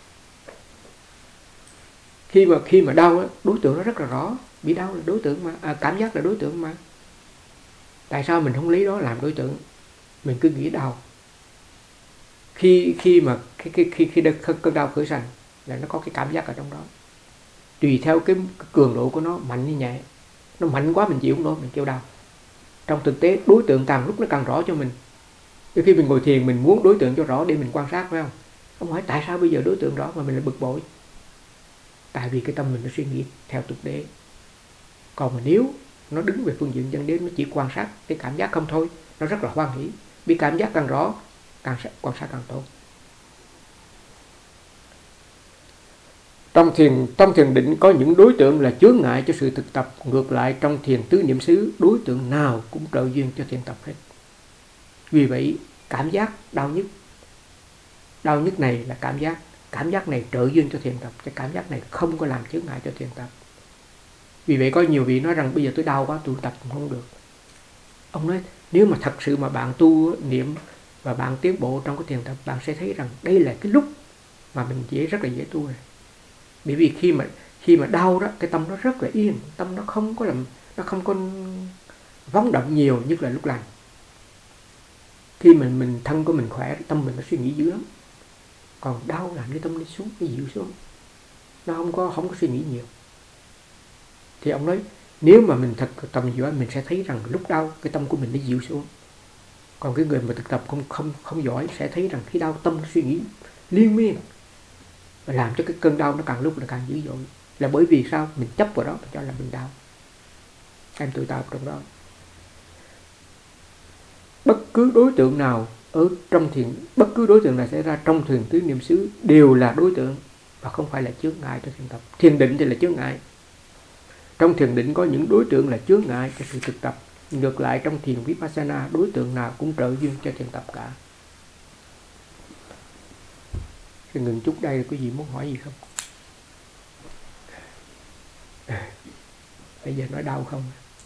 Khi mà khi mà đau đối tượng nó rất là rõ. Bị đau là đối tượng mà, à, cảm giác là đối tượng mà. Tại sao mình không lấy đó làm đối tượng? Mình cứ nghĩ đau. Khi khi mà khi khi khi, khi cơn đau khởi sanh là nó có cái cảm giác ở trong đó. Tùy theo cái cường độ của nó, mạnh hay nhẹ. Nó mạnh quá mình chịu không nổi, mình kêu đau. Trong thực tế đối tượng càng lúc nó càng rõ cho mình. Khi mình ngồi thiền mình muốn đối tượng cho rõ để mình quan sát, phải không? Ông hỏi tại sao bây giờ đối tượng rõ mà mình lại bực bội? Tại vì cái tâm mình nó suy nghĩ theo tục đế. Còn mà nếu nó đứng về phương diện chân đế, nó chỉ quan sát cái cảm giác không thôi, nó rất là hoan hỷ. Vì cảm giác càng rõ, càng quan sát càng tốt. Trong thiền, trong thiền định có những đối tượng là chướng ngại cho sự thực tập. Ngược lại trong thiền tứ niệm xứ, đối tượng nào cũng trợ duyên cho thiền tập hết. Vì vậy cảm giác đau nhức, đau nhức này là cảm giác, cảm giác này trợ duyên cho thiền tập, cái cảm giác này không có làm chướng ngại cho thiền tập. Vì vậy có nhiều vị nói rằng bây giờ tôi đau quá tôi tập cũng không được. Ông nói nếu mà thật sự mà bạn tu niệm và bạn tiến bộ trong cái thiền tập, bạn sẽ thấy rằng đây là cái lúc mà mình dễ rất là dễ tu rồi. Bởi vì khi mà khi mà đau đó, cái tâm nó rất là yên, tâm nó không có làm, nó không có vắng động nhiều, nhất là lúc lành. Khi mình mình thân của mình khỏe, tâm mình nó suy nghĩ dữ lắm. Còn đau làm cái tâm nó xuống, nó dịu xuống, nó không có không có suy nghĩ nhiều. Thì ông nói nếu mà mình thật tầm giỏi, mình sẽ thấy rằng lúc đau cái tâm của mình nó dịu xuống. Còn cái người mà thực tập không không không giỏi sẽ thấy rằng khi đau tâm nó suy nghĩ liên miên. và làm cho cái cơn đau nó càng lúc nó càng dữ dội. Là bởi vì sao? Mình chấp vào đó, mình cho là mình đau. Em tự tạo trong đó. Bất cứ đối tượng nào ở trong thiền, bất cứ đối tượng nào xảy ra trong thiền tứ niệm xứ đều là đối tượng và không phải là chướng ngại cho thiền tập. Thiền định thì là chướng ngại. Trong thiền định có những đối tượng là chướng ngại cho sự thực tập. Ngược lại trong thiền Vipassana, đối tượng nào cũng trợ duyên cho thiền tập cả. Thì ngừng chút đây, có gì muốn hỏi gì không? Bây giờ nói đau không?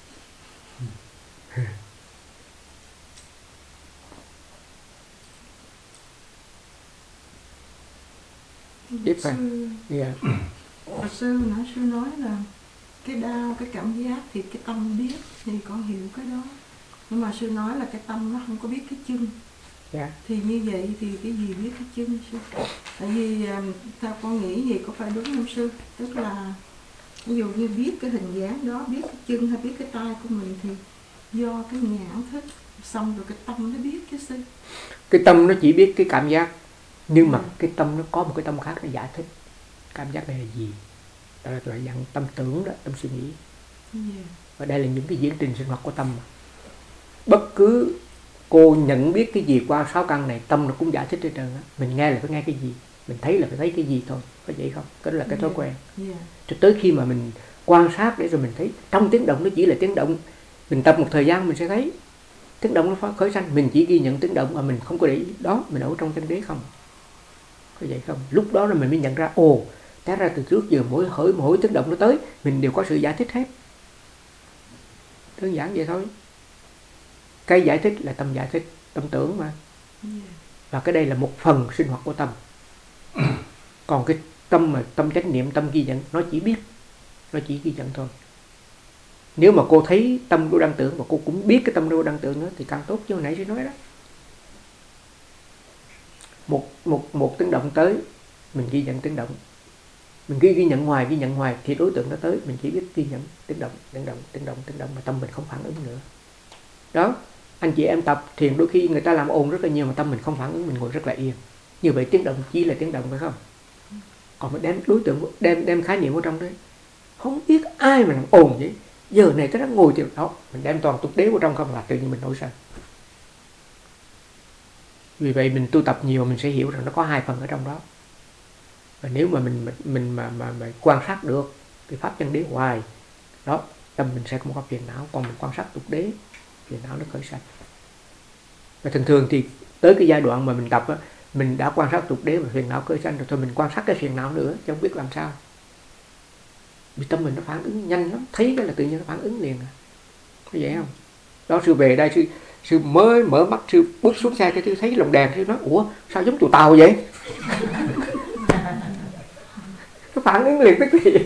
Tiếp phải. Yeah. Hồi sư nãy sư nói là cái đau, cái cảm giác thì cái tâm biết, thì con hiểu cái đó. Nhưng mà sư nói là cái tâm nó không có biết cái chân. Yeah. Thì như vậy thì cái gì biết cái chân sư? Tại vì theo con nghĩ gì có phải đúng không sư? Tức là ví dụ như biết cái hình dáng đó, biết cái chân hay biết cái tay của mình thì do cái nhãn thức, xong rồi cái tâm nó biết chứ sư. Cái tâm nó chỉ biết cái cảm giác, nhưng mà ừ. cái tâm nó có một cái tâm khác nó giải thích cảm giác này là gì. Đó là loại dạng tâm tưởng đó, tâm suy nghĩ. Yeah. Và đây là những cái diễn trình sinh hoạt của tâm mà. Bất cứ cô nhận biết cái gì qua sáu căn này, tâm nó cũng giải thích hết trơn á. Mình nghe là phải nghe cái gì, mình thấy là phải thấy cái gì thôi, phải vậy không? Đó là cái thói quen. Yeah. Cho tới khi mà mình quan sát để rồi mình thấy trong tiếng động nó chỉ là tiếng động, mình tập một thời gian mình sẽ thấy tiếng động nó khởi sanh, mình chỉ ghi nhận tiếng động mà mình không có để ý đó, mình ở trong chân đế không, có vậy không? Lúc đó là mình mới nhận ra, ồ, té ra từ trước giờ mỗi hỡi mỗi tiếng động nó tới, mình đều có sự giải thích hết, đơn giản vậy thôi. Cái giải thích là tâm giải thích, tâm tưởng mà, và cái đây là một phần sinh hoạt của tâm. Còn cái tâm mà tâm chánh niệm, tâm ghi nhận, nó chỉ biết, nó chỉ ghi nhận thôi. Nếu mà cô thấy tâm cô đang tưởng và cô cũng biết cái tâm cô đang tưởng nữa thì càng tốt, chứ hồi nãy tôi nói đó. Một, một, một tiếng động tới, mình ghi nhận tiếng động. Mình ghi, ghi nhận hoài, ghi nhận hoài thì đối tượng nó tới, mình chỉ biết ghi nhận tiếng động, tiếng động, tiếng động, tiếng động mà tâm mình không phản ứng nữa. Đó, anh chị em tập thiền đôi khi người ta làm ồn rất là nhiều mà tâm mình không phản ứng, mình ngồi rất là yên. Như vậy tiếng động chỉ là tiếng động phải không? Còn mình đem đối tượng, đem, đem khái niệm vào trong đấy. Không biết ai mà làm ồn vậy. Giờ này tôi đang ngồi thì đó, mình đem toàn tục đế vào trong không là tự nhiên mình nổi sân. Vì vậy mình tu tập nhiều mình sẽ hiểu rằng nó có hai phần ở trong đó. Và nếu mà mình mình, mình mà, mà, mà quan sát được cái pháp chân đế hoài, đó, tâm mình sẽ không có phiền não. Còn mình quan sát tục đế, phiền não nó khởi sanh. Và thường thường thì tới cái giai đoạn mà mình tập á, mình đã quan sát tục đế và phiền não khởi sanh rồi, thôi mình quan sát cái phiền não nữa chứ không biết làm sao. Vì tâm mình nó phản ứng nhanh lắm, thấy cái là tự nhiên nó phản ứng liền. Có vậy không? Đó, sư về đây sư sư mới mở mắt, sư bước xuống xe cái sư thấy lồng đèn, sư nói ủa sao giống tụi tàu vậy? Nó phản ứng liền tức gì?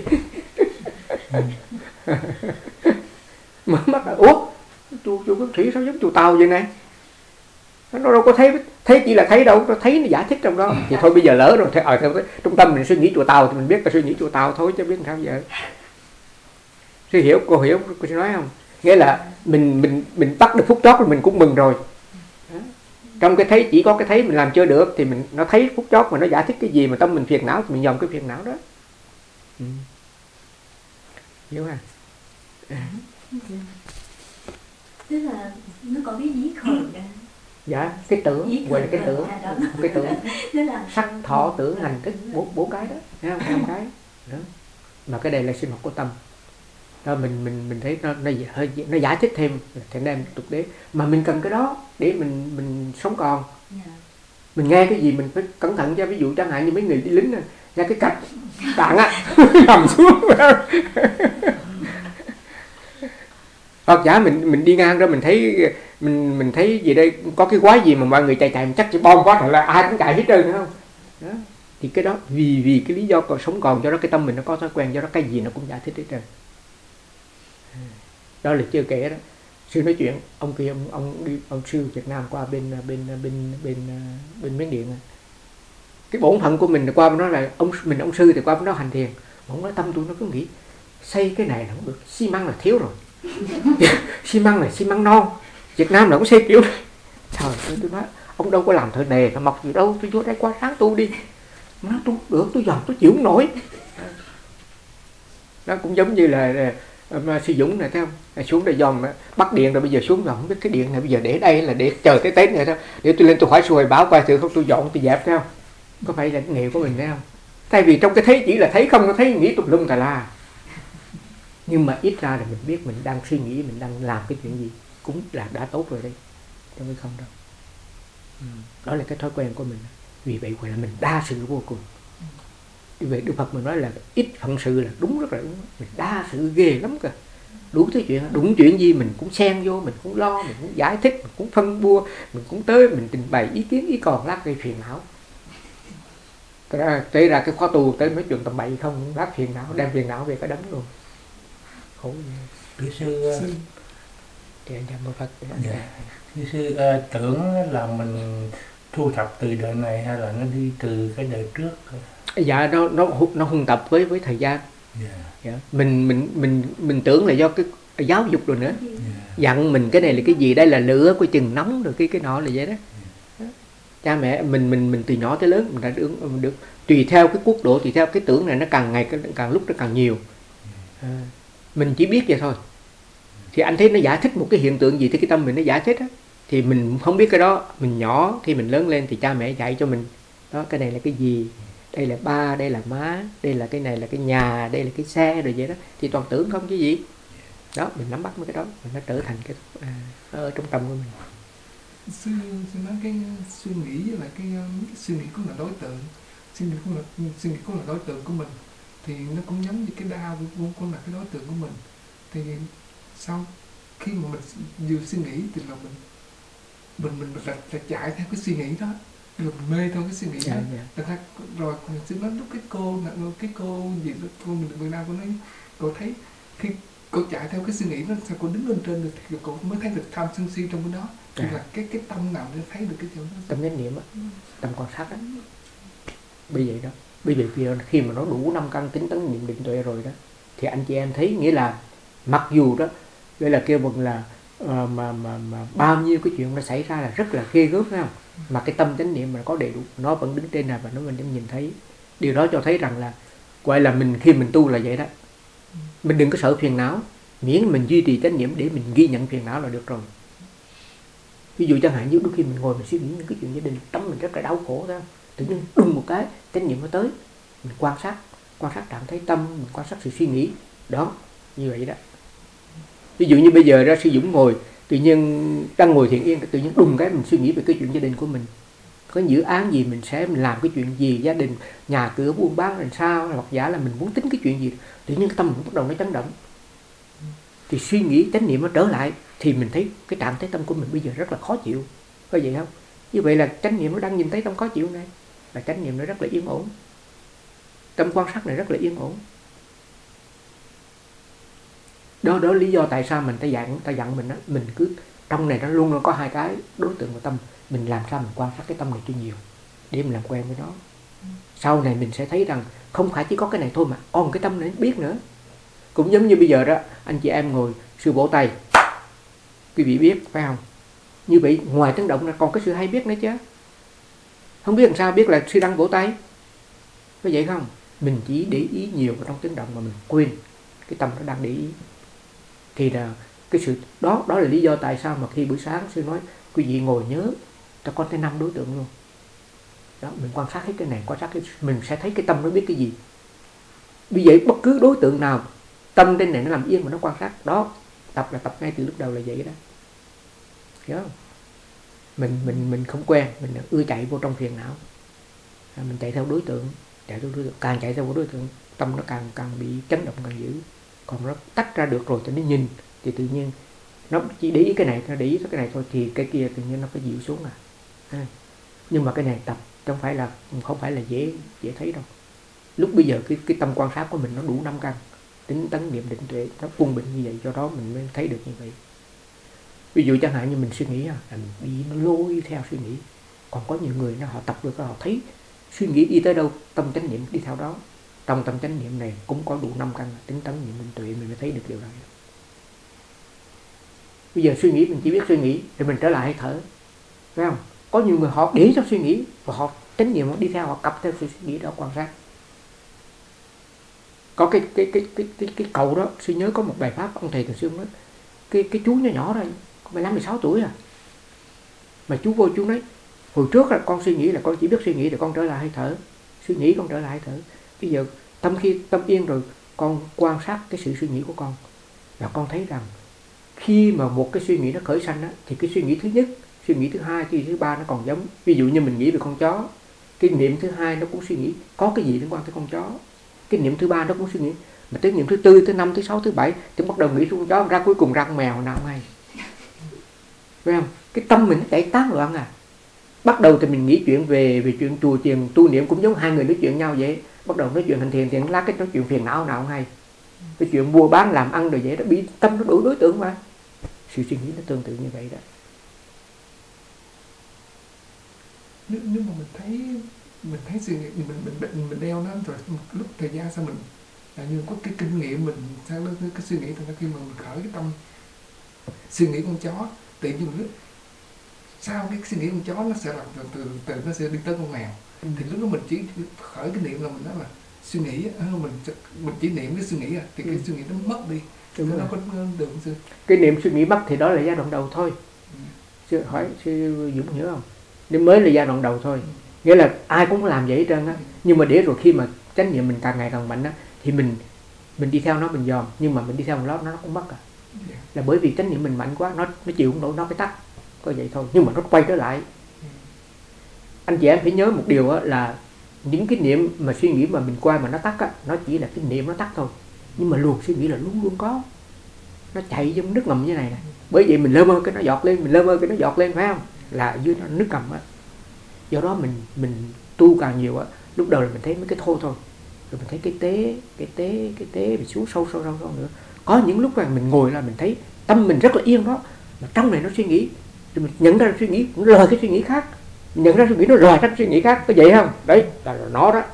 Mở mắt là ủa chú chú Phước Thủy sao giống tụi tàu vậy này? Nó đâu có thấy, thấy chỉ là thấy đâu, nó thấy nó giải thích trong đó. Thì thôi bây giờ lỡ rồi, ở theo trung tâm mình suy nghĩ chùa Tàu thì mình biết là suy nghĩ chùa Tàu thôi chứ biết sao giờ. Sư hiểu, cô hiểu cô nói không? Nghĩa là mình mình mình bắt được phút chót rồi mình cũng mừng rồi. Đó. Trong cái thấy chỉ có cái thấy mình làm chưa được thì mình nó thấy phút chót mà nó giải thích cái gì mà tâm mình phiền não thì mình dòm cái phiền não đó. Ừ. Hiểu ha? À. Tức là nó có cái ý khởi ra. Dạ, cái tưởng, gọi là cái tưởng, cái tưởng, sắc, thọ, tưởng, hành, thức, bốn, bốn cái đó, năm cái đó. Mà cái đây là sinh hoạt của tâm. Đó, mình mình mình thấy nó nó hơi nó giải thích thêm thì nên tục đế, mà mình cần cái đó để mình mình sống còn. Mình nghe cái gì mình phải cẩn thận cho, ví dụ chẳng hạn như mấy người đi lính ra cái cạch đạn á nằm xuống. Hoặc giả mình mình đi ngang đó mình thấy mình mình thấy gì đây có cái quái gì mà mọi người chạy chạy mình chắc chỉ bom quá thật là ai cũng chạy hết trơn, không? Đó. Thì cái đó vì vì cái lý do còn sống còn, do đó cái tâm mình nó có thói quen, do đó cái gì nó cũng giải thích hết trơn. Đó là chưa kể đó. Sư nói chuyện ông kia ông ông đi ông sư Việt Nam qua bên bên bên bên bên Miến Điện. Cái bổn phận của mình qua bên đó là ông mình ông sư thì qua bên đó hành thiền. Ông nói tâm tôi nó cứ nghĩ xây cái này là không được, xi măng là thiếu rồi. Xi măng này xi măng non, Việt Nam là cũng xây kiểu này. Trời ơi, tôi nói ông đâu có làm thợ nề, nó mọc gì đâu, tôi vô đây qua sáng tu đi. nó tôi được tôi dòm tôi chịu không nổi. Nó cũng giống như là, là, là Sư Dũng này thấy không, xuống đây dòm bắt điện rồi bây giờ xuống rồi không biết cái điện này bây giờ để đây là để chờ tới Tết này thôi, để tôi lên tôi hỏi xuôi báo qua thử không tôi dọn tôi dẹp thấy không, có phải là cái nghề của mình thấy không? Thay vì trong cái thấy chỉ là thấy không có thấy nghĩ tùm lum tà la, nhưng mà ít ra là mình biết mình đang suy nghĩ mình đang làm cái chuyện gì cũng là đã tốt rồi đây, không phải không đâu. Ừ. Đó là cái thói quen của mình, vì vậy gọi là mình đa sự vô cùng. Vì vậy Đức Phật mình nói là ít phận sự là đúng, rất là đúng. Mình đa sự ghê lắm cơ, đủ thứ chuyện, đúng chuyện gì mình cũng xen vô, mình cũng lo, mình cũng giải thích, mình cũng phân bua, mình cũng tới mình trình bày ý kiến ý còn lát gây phiền não. Tới ra cái khóa tu tới nói chuyện tầm bậy không, lát phiền não, đem phiền não về cái đống luôn, khổ gì. Thưa sư, Thì anh chăm Phật. Dạ. Thưa sư, uh, tưởng là mình thu thập từ đời này hay là nó đi từ cái đời trước? Dạ nó nó nó huân tập với với thời gian. Yeah. Dạ. Mình mình mình mình tưởng là do cái giáo dục rồi nữa. Yeah. Dặn mình cái này là cái gì, đây là lửa của chừng nóng rồi cái cái nọ là vậy đó. Yeah. Cha mẹ mình mình mình từ nhỏ tới lớn mình đã được, mình được tùy theo cái quốc độ, tùy theo cái tưởng này nó càng ngày càng lúc nó càng nhiều. À, mình chỉ biết vậy thôi. Thì anh thấy nó giải thích một cái hiện tượng gì thì cái tâm mình nó giải thích á, thì mình không biết cái đó, mình nhỏ khi mình lớn lên thì cha mẹ dạy cho mình đó, cái này là cái gì, đây là ba, đây là má, đây là cái này là cái nhà, đây là cái xe rồi vậy đó, thì toàn tưởng không chứ gì. Đó, mình nắm bắt mấy cái đó, mình nó trở thành cái à, ở trong tâm của mình. Sư, sư nói cái suy nghĩ với lại cái, cái suy nghĩ cũng là đối tượng, suy nghĩ cũng là suy nghĩ cũng là đối tượng của mình, thì nó cũng giống như cái đau cũng, cũng là cái đối tượng của mình. Thì sau khi mà mình vừa suy nghĩ thì là mình mình mình là, là chạy theo cái suy nghĩ đó, rồi mình mê theo cái suy nghĩ đó. Yeah, yeah. Rồi sư nói lúc cái cô cái cô gì đó, cô mình người nào cô nói cô thấy khi cô chạy theo cái suy nghĩ đó, sao cô đứng lên trên được thì cô mới thấy được tham sân si trong cái đó. Thì à. là cái cái tâm nào để thấy được cái chỗ đó? Tâm chánh niệm á, tâm quan sát á. Bởi vậy đó, bởi vậy khi mà nó đủ năm căn tính tấn niệm định tuệ rồi đó, thì anh chị em thấy nghĩa là mặc dù đó, đây là kêu bằng là uh, mà, mà, mà bao nhiêu cái chuyện nó xảy ra là rất là ghê gớm phải không? Mà cái tâm chánh niệm mà có đầy đủ, nó vẫn đứng trên này và nó mình vẫn nhìn thấy. Điều đó cho thấy rằng là gọi là mình khi mình tu là vậy đó. Mình đừng có sợ phiền não, miễn mình duy trì chánh niệm để mình ghi nhận phiền não là được rồi. Ví dụ chẳng hạn như đôi khi mình ngồi mình suy nghĩ những cái chuyện gia đình, tâm mình rất là đau khổ đó, tự nhiên đùng một cái chánh niệm nó tới, mình quan sát, quan sát trạng thái tâm, mình quan sát sự suy nghĩ đó, như vậy đó. Ví dụ như bây giờ ra Sư Dũng ngồi, tự nhiên đang ngồi thiền yên, tự nhiên đùng cái mình suy nghĩ về cái chuyện gia đình của mình, có dự án gì mình sẽ mình làm cái chuyện gì, gia đình nhà cửa buôn bán làm sao, hoặc giả là mình muốn tính cái chuyện gì, tự nhiên cái tâm mình bắt đầu nó chấn động, thì suy nghĩ chánh niệm nó trở lại, thì mình thấy cái trạng thái tâm của mình bây giờ rất là khó chịu, có vậy không? Như vậy là chánh niệm nó đang nhìn thấy tâm khó chịu này, là chánh niệm nó rất là yên ổn, tâm quan sát này rất là yên ổn. Đó đó lý do tại sao mình ta dặn ta dặn mình đó, mình cứ trong này nó luôn luôn có hai cái đối tượng của tâm, mình làm sao mình quan sát cái tâm này cho nhiều để mình làm quen với nó. Sau này mình sẽ thấy rằng không phải chỉ có cái này thôi mà còn cái tâm này biết nữa. Cũng giống như bây giờ đó, anh chị em ngồi sư vỗ tay, quý vị biết phải không? Như vậy ngoài tiếng động ra còn cái sự hay biết nữa chứ. Không biết làm sao biết là sư đang vỗ tay, có vậy không? Mình chỉ để ý nhiều vào trong tiếng động mà mình quên cái tâm nó đang để ý. Thì là cái sự đó đó là lý do tại sao mà khi buổi sáng sư nói quý vị ngồi nhớ ta có tới năm đối tượng luôn. Đó, mình quan sát hết cái này, quan sát cái mình sẽ thấy cái tâm nó biết cái gì. Vì vậy bất cứ đối tượng nào tâm trên này nó làm yên mà nó quan sát đó, tập là tập ngay từ lúc đầu là vậy đó. Hiểu không? Mình mình mình không quen, mình ưa chạy vô trong phiền não, à, mình chạy theo đối tượng, chạy theo đối tượng, càng chạy theo đối tượng tâm nó càng càng bị chấn động càng dữ. Còn nó tách ra được rồi thì nó nhìn thì tự nhiên nó chỉ để ý cái này, nó để ý cái này thôi thì cái kia tự nhiên nó phải dịu xuống à. À. Nhưng mà cái này tập không phải là không phải là dễ dễ thấy đâu. Lúc bây giờ cái cái tâm quan sát của mình nó đủ năm căn, tính tấn niệm định tuệ nó quân bình như vậy, do đó mình mới thấy được như vậy. Ví dụ chẳng hạn như mình suy nghĩ là mình đi nó lôi theo suy nghĩ, còn có nhiều người nó họ tập được, họ thấy suy nghĩ đi tới đâu tâm chánh niệm đi theo đó. Trong tâm chánh niệm này cũng có đủ năm căn, tính tấn niệm định tuệ, mình mới thấy được điều này. Bây giờ suy nghĩ mình chỉ biết suy nghĩ thì mình trở lại hơi thở, phải không? Có nhiều người họ để cho suy nghĩ và họ chánh niệm họ đi theo, họ cặp theo sự suy nghĩ đó, quan sát. Có cái cái cái cái cái cái cậu đó, suy nhớ có một bài pháp ông thầy thường xuyên nói, cái cái chú nhỏ nhỏ rồi, có mười lăm mười sáu tuổi à, mà chú vô chú nói hồi trước là con suy nghĩ là con chỉ biết suy nghĩ để con trở lại hơi thở, suy nghĩ con trở lại hơi thở. Bây giờ tâm khi tâm yên rồi, con quan sát cái sự suy nghĩ của con, và con thấy rằng khi mà một cái suy nghĩ nó khởi sanh á, thì cái suy nghĩ thứ nhất, suy nghĩ thứ hai, suy nghĩ thứ ba nó còn giống. Ví dụ như mình nghĩ về con chó, cái niệm thứ hai nó cũng suy nghĩ có cái gì liên quan tới con chó, cái niệm thứ ba nó cũng suy nghĩ, mà tới niệm thứ tư, thứ năm, thứ sáu, thứ bảy thì bắt đầu nghĩ con chó, ra cuối cùng ra con mèo nào hay, phải không? Cái tâm mình nó chạy tán loạn à. Bắt đầu thì mình nghĩ chuyện về về chuyện chùa chiền tu niệm, cũng giống hai người nói chuyện nhau vậy. Bắt đầu nói chuyện hành thiền thì lá cái nói chuyện phiền não nào không hay, cái chuyện mua bán làm ăn rồi vậy đó, bị tâm nó đổi đối tượng mà. Sự suy nghĩ nó tương tự như vậy đó. Nếu, nếu mà mình thấy mình thấy suy nghĩ mình mình mình, mình đeo nó rồi, lúc thời gian sau mình là như có cái kinh nghiệm mình sao nó cái, cái suy nghĩ, từ khi mà mình khởi cái tâm suy nghĩ con chó, tự nhiên mình sao cái suy nghĩ con chó nó sẽ làm từ từ, từ nó sẽ đi tới con mèo. Ừ. Thì lúc đó mình chỉ khởi cái niệm là mình nói là suy nghĩ, mình mình chỉ niệm cái suy nghĩ, thì cái ừ. suy nghĩ nó mất đi. Đúng nó có được không sư? Cái niệm suy nghĩ mất thì đó là giai đoạn đầu thôi. Ừ. Sư hỏi sư Dũng nhớ không? Nên mới là giai đoạn đầu thôi. Ừ. Nghĩa là ai cũng làm vậy hết trơn á. Ừ. Nhưng mà để rồi khi mà chánh niệm mình càng ngày càng mạnh á, thì mình mình đi theo nó mình dòm, nhưng mà mình đi theo một lót nó cũng mất à. Yeah. Là bởi vì chánh niệm mình mạnh quá, nó nó chịu không nổi, nó phải tắt. Có vậy thôi, nhưng mà nó quay trở lại. Ừ. Anh chị em phải nhớ một điều á, là những cái niệm mà suy nghĩ mà mình qua mà nó tắt á, nó chỉ là cái niệm nó tắt thôi. Nhưng mà luồng suy nghĩ là luôn luôn có. Nó chạy giống nước ngầm như này nè. Bởi vậy mình lơ mơ cái nó giọt lên, mình lơ mơ cái nó giọt lên, phải không? Là dưới nó nước ngầm á. Do đó mình mình tu càng nhiều á, lúc đầu là mình thấy mấy cái thô thôi, rồi mình thấy cái tế, cái tế, cái tế mình xuống sâu sâu sâu sâu nữa. Có những lúc mà mình ngồi là mình thấy tâm mình rất là yên đó, mà trong này nó suy nghĩ, rồi mình nhận ra suy nghĩ nó rời cái suy nghĩ khác, mình nhận ra suy nghĩ nó rời cái suy nghĩ khác, có vậy không? Đấy là nó đó.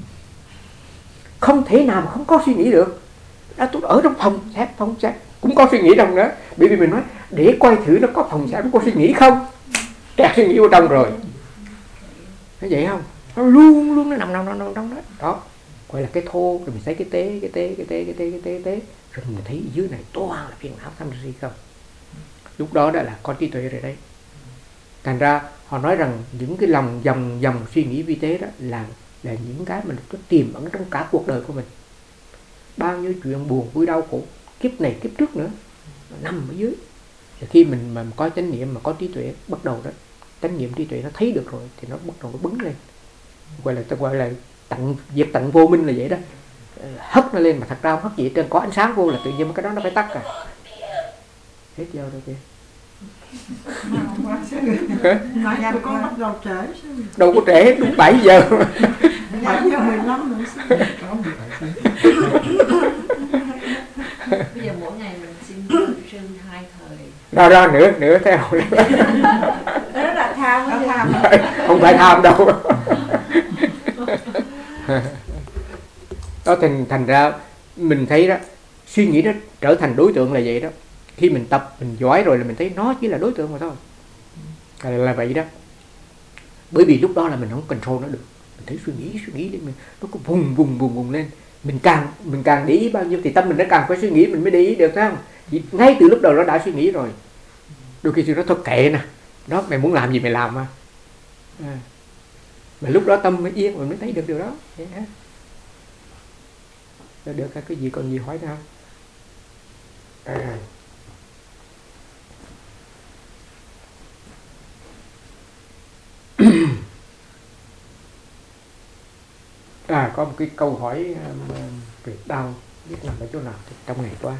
Không thể nào mà không có suy nghĩ được. Đã tôi ở trong phòng xếp phòng xếp cũng có suy nghĩ trong đó, bởi vì mình nói để coi thử nó có phòng xếp có suy nghĩ không, kẹt suy nghĩ vào trong rồi, thấy vậy không? Nó luôn luôn nó nằm nằm nằm trong đó. Đó gọi là cái thô, rồi mình thấy cái tế, cái tế, cái tế, cái tế, cái tế, cái tế, rồi mình thấy dưới này toàn là phiền não tham si không. Lúc đó đã là có trí tuệ rồi đấy. Thành ra họ nói rằng những cái lòng dòng dòng suy nghĩ vi tế đó là là những cái mình có tiềm ẩn trong cả cuộc đời của mình. Bao nhiêu chuyện buồn vui đau khổ kiếp này kiếp trước nữa nó nằm ở dưới. Rồi khi mình mà có chánh niệm, mà có trí tuệ bắt đầu đó, chánh niệm trí tuệ nó thấy được rồi thì nó bắt đầu nó bứng lên, gọi là gọi là tận diệt tận vô minh là vậy đó, hất nó lên. Mà thật ra không hất gì trên, có ánh sáng vô là tự nhiên cái đó nó phải tắt à. Hết giờ rồi kìa. Nói tụi con bắt đầu trễ. Đâu có trễ, đúng bảy giờ. bảy giờ mười lăm nữa. Bây giờ mỗi ngày mình xin sư hai thời. Ra ra nữa nữa theo. Đó là tham, đó tham. Không phải tham đâu. Đó thành thành ra mình thấy đó, suy nghĩ nó trở thành đối tượng là vậy đó. Khi mình tập, mình giỏi rồi là mình thấy nó chỉ là đối tượng mà thôi. Là, là vậy đó. Bởi vì lúc đó là mình không control nó được. Mình thấy suy nghĩ, suy nghĩ lên, nó có vùng vùng vùng vùng lên. Mình càng mình càng để ý bao nhiêu thì tâm mình nó càng phải suy nghĩ, mình mới để ý được, thấy không? Chỉ ngay từ lúc đầu nó đã suy nghĩ rồi. Đôi khi nó thôi kệ nè, đó mày muốn làm gì mày làm mà. À. Mà lúc đó tâm mới yên, mình mới thấy được điều đó. Vậy hả? Được, cái gì còn gì hỏi nữa không? À. À, có một cái câu hỏi um, về đau, biết nằm ở chỗ nào trong ngày qua.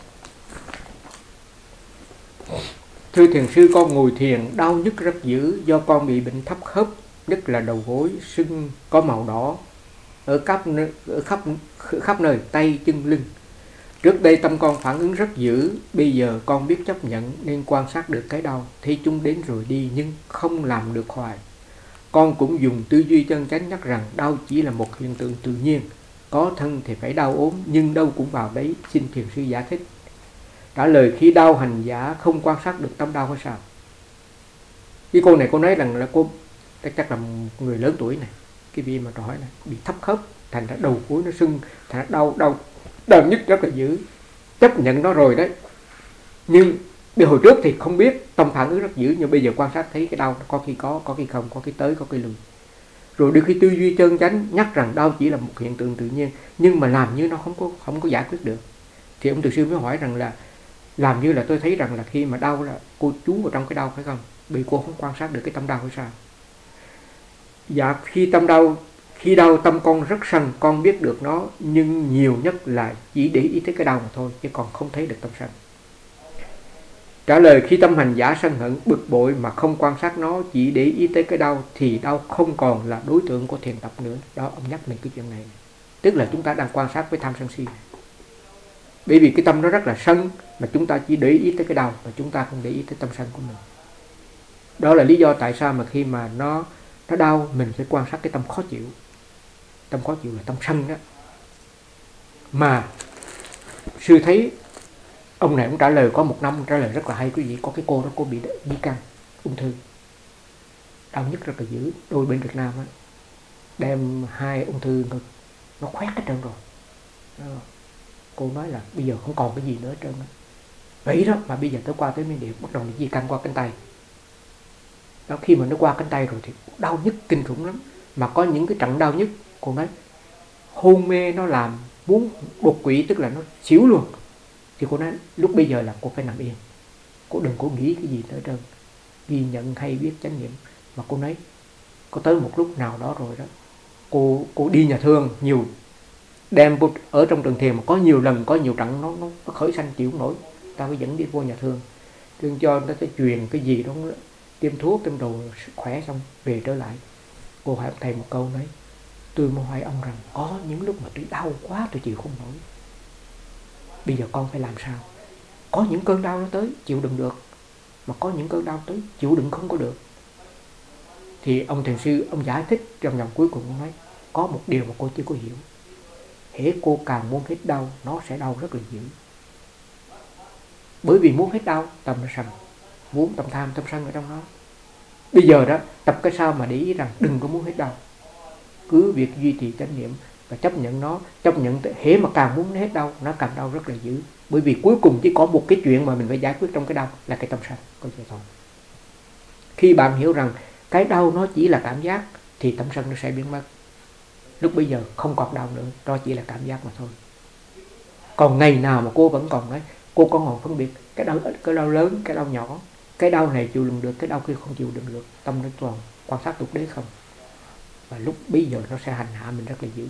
Thưa thiền sư, con ngồi thiền đau nhức rất dữ do con bị bệnh thấp khớp, nhất là đầu gối sưng có màu đỏ ở khắp nơi, ở khắp khắp nơi tay chân lưng. Trước đây tâm con phản ứng rất dữ, bây giờ con biết chấp nhận nên quan sát được cái đau, thấy chúng đến rồi đi nhưng không làm được hoài. Con cũng dùng tư duy chân chánh nhắc rằng đau chỉ là một hiện tượng tự nhiên, có thân thì phải đau ốm nhưng đâu cũng vào đấy, xin thiền sư giải thích. Trả lời: khi đau hành giả không quan sát được tâm đau hay sao? Cái cô này cô nói rằng là cô chắc là một người lớn tuổi này, cái vị mà hỏi này bị thấp khớp, thành ra đầu cuối nó sưng, thành ra đau đau đau nhức rất là dữ, chấp nhận nó rồi đấy. Nhưng đi hồi trước thì không biết, tâm phản ứng rất dữ, nhưng bây giờ quan sát thấy cái đau có khi có, có khi không, có khi tới, có khi lùi. Rồi đôi khi tư duy chân chánh nhắc rằng đau chỉ là một hiện tượng tự nhiên, nhưng mà làm như nó không có không có giải quyết được. Thì ông từ sư mới hỏi rằng là làm như là tôi thấy rằng là khi mà đau là cô chú vào trong cái đau phải không? Vì cô không quan sát được cái tâm đau hay sao? Dạ, khi tâm đau, khi đau tâm con rất sân, con biết được nó, nhưng nhiều nhất là chỉ để ý tới cái đau mà thôi, chứ còn không thấy được tâm sân. Trả lời, khi tâm hành giả sân hận bực bội mà không quan sát nó, chỉ để ý tới cái đau, thì đau không còn là đối tượng của thiền tập nữa. Đó, ông nhắc mình cái chuyện này. Tức là chúng ta đang quan sát với tham sân si. Bởi vì cái tâm nó rất là sân, mà chúng ta chỉ để ý tới cái đau, mà chúng ta không để ý tới tâm sân của mình. Đó là lý do tại sao mà khi mà nó nó đau, mình phải quan sát cái tâm khó chịu. Tâm khó chịu là tâm sân đó. Mà sư thấy ông này cũng trả lời, có một năm trả lời rất là hay quý vị. Có cái cô đó, cô bị di căn ung thư, đau nhức rất là dữ. Đôi bên Việt Nam á, đem hai ung thư ngực nó khoét hết trơn rồi đó. Cô nói là bây giờ không còn cái gì nữa hết trơn đó. Vậy đó mà bây giờ tới qua tới Miến Điện bắt đầu di căn qua cánh tay đó. Khi mà nó qua cánh tay rồi thì đau nhức kinh khủng lắm. Mà có những cái trận đau nhức cô nói hôn mê, nó làm muốn đột quỵ, tức là nó xỉu luôn. Thì cô nói lúc bây giờ là cô phải nằm yên, cô đừng có nghĩ cái gì nữa trơn, ghi nhận hay biết chánh niệm. Mà cô nói có tới một lúc nào đó rồi đó, cô cô đi nhà thương nhiều, đem vô, ở trong trường thiền mà có nhiều lần, có nhiều trận nó, nó, nó khởi sanh chịu không nổi, ta mới dẫn đi vô nhà thương, thương cho nó sẽ truyền cái gì đó, tiêm thuốc tiêm đồ khỏe, xong về trở lại. Cô hỏi thầy một câu, nói tôi muốn hỏi ông rằng có những lúc mà tôi đau quá tôi chịu không nổi, bây giờ con phải làm sao? Có những cơn đau nó tới chịu đựng được, mà có những cơn đau tới chịu đựng không có được. Thì ông thiền sư, ông giải thích trong dòng cuối cùng, ông nói có một điều mà cô chưa có hiểu. Hễ cô càng muốn hết đau, nó sẽ đau rất là dữ. Bởi vì muốn hết đau, tâm nó sân, muốn tâm tham, tâm sân ở trong đó. Bây giờ đó, tập cái sao mà để ý rằng đừng có muốn hết đau, cứ việc duy trì chánh niệm và chấp nhận nó, chấp nhận hễ mà càng muốn hết đau, nó càng đau rất là dữ. Bởi vì cuối cùng chỉ có một cái chuyện mà mình phải giải quyết trong cái đau là cái tâm sân, có vậy thôi. Khi bạn hiểu rằng cái đau nó chỉ là cảm giác, thì tâm sân nó sẽ biến mất. Lúc bây giờ không còn đau nữa, đó chỉ là cảm giác mà thôi. Còn ngày nào mà cô vẫn còn nói, cô còn còn phân biệt cái đau, cái đau lớn, cái đau nhỏ, cái đau này chịu đựng được, cái đau kia không chịu đựng được, tâm nó toàn quan sát tục đế không. Và lúc bây giờ nó sẽ hành hạ mình rất là dữ.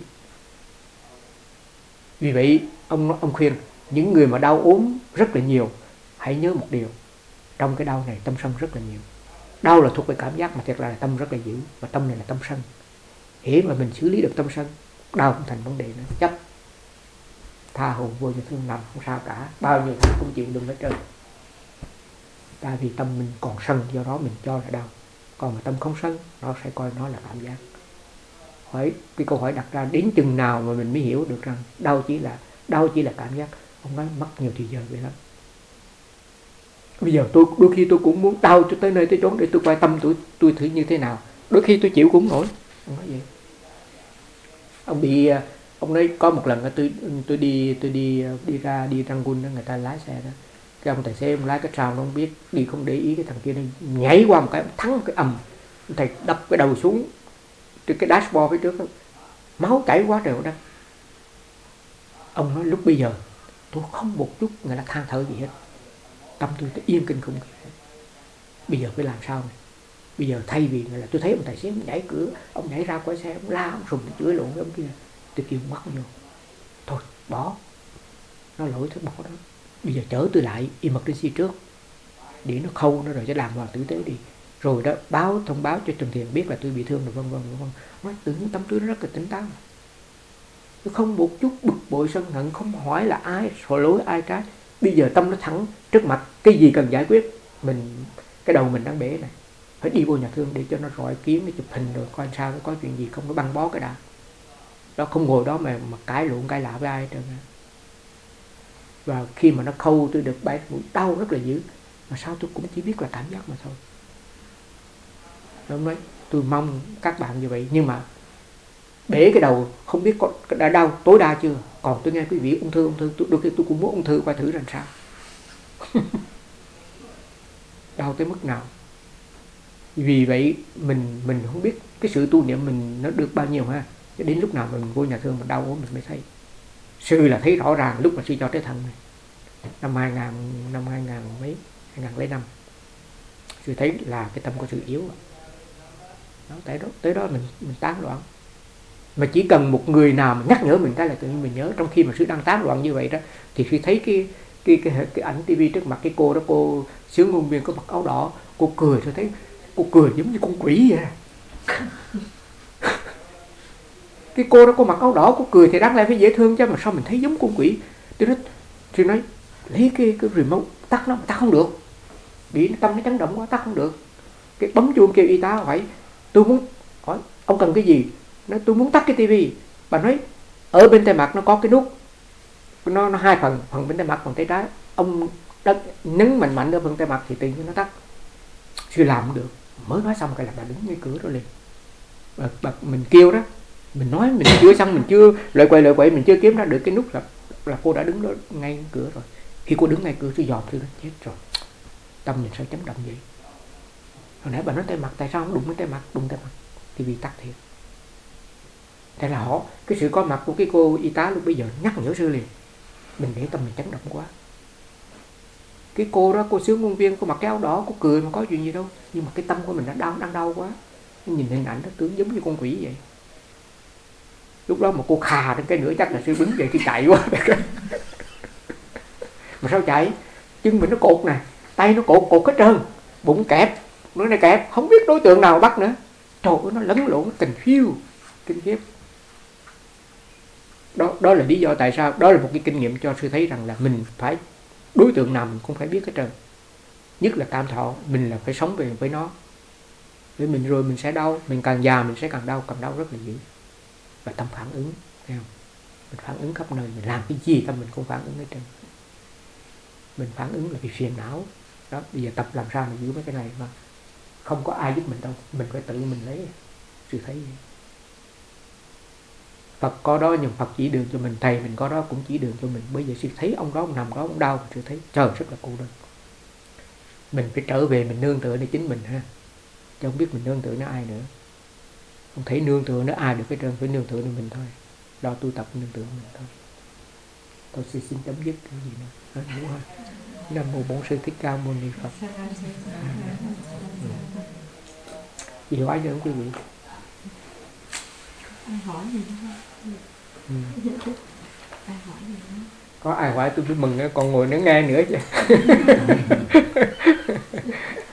Vì vậy ông ông khuyên những người mà đau ốm rất là nhiều, hãy nhớ một điều, trong cái đau này tâm sân rất là nhiều. Đau là thuộc về cảm giác, mà thiệt là tâm rất là dữ, và tâm này là tâm sân. Hễ mà mình xử lý được tâm sân, đau không thành vấn đề nữa, chấp tha hồ vô nhà thương nằm không sao cả, bao nhiêu tháng cũng chịu đựng hết trơn. Tại vì tâm mình còn sân, do đó mình cho là đau. Còn mà tâm không sân, nó sẽ coi nó là cảm giác. Hỏi cái câu hỏi đặt ra, đến chừng nào mà mình mới hiểu được rằng đau chỉ là đau chỉ là cảm giác. Ông nói mất nhiều thời giờ vậy lắm. Bây giờ tôi đôi khi tôi cũng muốn đau cho tới nơi tới chốn để tôi quan tâm tôi tôi thử như thế nào. Đôi khi tôi chịu cũng nổi. Ông nói vậy. Ông bị ông nói có một lần tôi tôi đi tôi đi đi ra đi Rangoon đó, người ta lái xe đó. Cái ông tài xế ông lái cái sao nó không biết, đi không để ý, cái thằng kia nó nhảy qua một cái, thắng cái ầm, thầy đập cái đầu xuống trên cái dashboard phía trước đó. Máu chảy quá trời đó. Ông nói lúc bây giờ tôi không một chút người ta than thở gì hết, tâm tôi tôi yên kinh khủng. Bây giờ phải làm sao này? Bây giờ thay vì là tôi thấy ông tài xế ông nhảy cửa, ông nhảy ra khỏi xe, ông la, ông sùng, chửi lộn với ông kia, tôi kêu mất vô, thôi bỏ, nó lỗi thôi bỏ đó. Bây giờ chở tôi lại emergency trước, để nó khâu nó rồi sẽ làm vào tử tế đi, rồi đó báo thông báo cho Trần Thiền biết là tôi bị thương rồi vân vân vân. Nói tự nhiên tâm tôi nó rất là tỉnh táo, tôi không một chút bực bội sân hận, không hỏi là ai tội lỗi ai trái. Bây giờ tâm nó thẳng trước mặt, cái gì cần giải quyết, mình cái đầu mình đang bể này, phải đi vô nhà thương để cho nó rọi kiếm, nó chụp hình rồi coi sao, nó có chuyện gì không, nó băng bó cái đã. Đó, không ngồi đó mà mà cãi lộn cãi lạ với ai trơn. Và khi mà nó khâu tôi được bảy mũi đau rất là dữ, mà sao tôi cũng chỉ biết là cảm giác mà thôi. Đúng đấy. Tôi mong các bạn như vậy. Nhưng mà bể cái đầu không biết có đã đau tối đa chưa. Còn tôi nghe quý vị ung thư ung thư tôi, đôi khi tôi cũng muốn ung thư qua thử làm sao. Đau tới mức nào. Vì vậy mình mình không biết cái sự tu niệm mình nó được bao nhiêu ha. Đến lúc nào mình vô nhà thương mình đau ốm mình mới thấy. Sư là thấy rõ ràng lúc mà sư cho trái thận này. Năm hai nghìn, năm hai nghìn mấy, hai nghìn lẻ năm. Sư thấy là cái tâm có sự yếu. Đó, tới đó, tới đó mình mình tán loạn. Mà chỉ cần một người nào mà nhắc nhở mình cái là tự nhiên mình nhớ. Trong khi mà sư đang tán loạn như vậy đó, thì sư thấy cái cái cái, cái, cái ảnh tivi trước mặt cái cô đó, cô sướng ngôn viên có mặc áo đỏ, cô cười, tôi thấy cô cười giống như con quỷ vậy. Cái cô đó có mặc áo đỏ, cô cười thì đáng lẽ phải dễ thương chứ, mà sao mình thấy giống con quỷ. Tôi nói, tôi nói lấy cái cái remote tắt nó, tắt không được, bị tâm nó chấn động quá, tắt không được. Cái bấm chuông kêu y tá phải, tôi muốn hỏi ông cần cái gì, nói tôi muốn tắt cái tivi. Bà nói ở bên tay mặt nó có cái nút, nó nó hai phần, phần bên tay mặt, phần tay trái, ông đất nhấn mạnh mạnh ở phần tay mặt thì tự nhiên nó tắt. Chưa làm không được. Mới nói xong cái là bà đứng ngay cửa đó liền. Bà, bà, mình kêu đó, mình nói mình chưa xong, mình chưa lợi quậy lợi quậy mình chưa kiếm ra được cái nút là là cô đã đứng đó ngay cửa rồi. Khi cô đứng ngay cửa tôi dòm tôi nói chết rồi, tâm mình sao chấn động vậy. Hồi nãy bà nói tay mặt, tại sao không đụng đến tay mặt, đụng tay mặt thì bị tắt thiệt. Thế là họ, cái sự có mặt của cái cô y tá lúc bây giờ nhắc nhở sư liền. Mình để tâm mình chấn động quá. Cái cô đó, cô sướng ngôn viên, cô mặc cái áo đỏ, cô cười mà có chuyện gì đâu. Nhưng mà cái tâm của mình đã đau, đang đau quá. Nhìn hình ảnh đó tưởng giống như con quỷ vậy. Lúc đó mà cô khà đến cái nữa chắc là sư đứng dậy thì chạy quá. Mà sao chạy? Chân mình nó cột nè, tay nó cột, cột hết trơn, bụng kẹp, nữa này kẹp, không biết đối tượng nào bắt nữa. Trời ơi, nó lẫn lộn, tình phiêu, kinh khiếp. Đó, đó là lý do tại sao, đó là một cái kinh nghiệm cho sư thấy rằng là mình phải, đối tượng nào mình cũng phải biết hết trơn. Nhất là tam thọ, mình là phải sống về với nó. Với mình rồi mình sẽ đau, mình càng già mình sẽ càng đau, càng đau rất là dữ. Và tâm phản ứng, thấy không? Mình phản ứng khắp nơi, mình làm cái gì tâm mình cũng phản ứng hết trơn. Mình phản ứng là vì phiền não. Đó, bây giờ tập làm sao mà giữ mấy cái này mà không có ai giúp mình đâu, mình phải tự mình lấy. Sư thấy vậy. Phật có đó nhưng Phật chỉ đường cho mình, thầy mình có đó cũng chỉ đường cho mình. Bây giờ sư thấy ông đó, ông nằm đó, ông đau, sư thấy trời rất là cô đơn. Mình phải trở về mình nương tựa nơi chính mình ha. Chứ không biết mình nương tựa nó ai nữa. Không thấy nương tựa nó ai được hết trơn, phải nương tựa nơi mình thôi. Đó tu tập nương tựa mình thôi. Tôi sẽ xin chấm dứt cái gì nữa. Đó, đúng không? Nam mô Bổn Sư Thích Ca Mâu Ni Phật. Gì hỏi nữa không quý vị? Ai hỏi gì nữa Ừ. Ai hỏi gì nữa? Có ai hỏi tôi mới mừng, còn ngồi nữa nghe nữa chứ.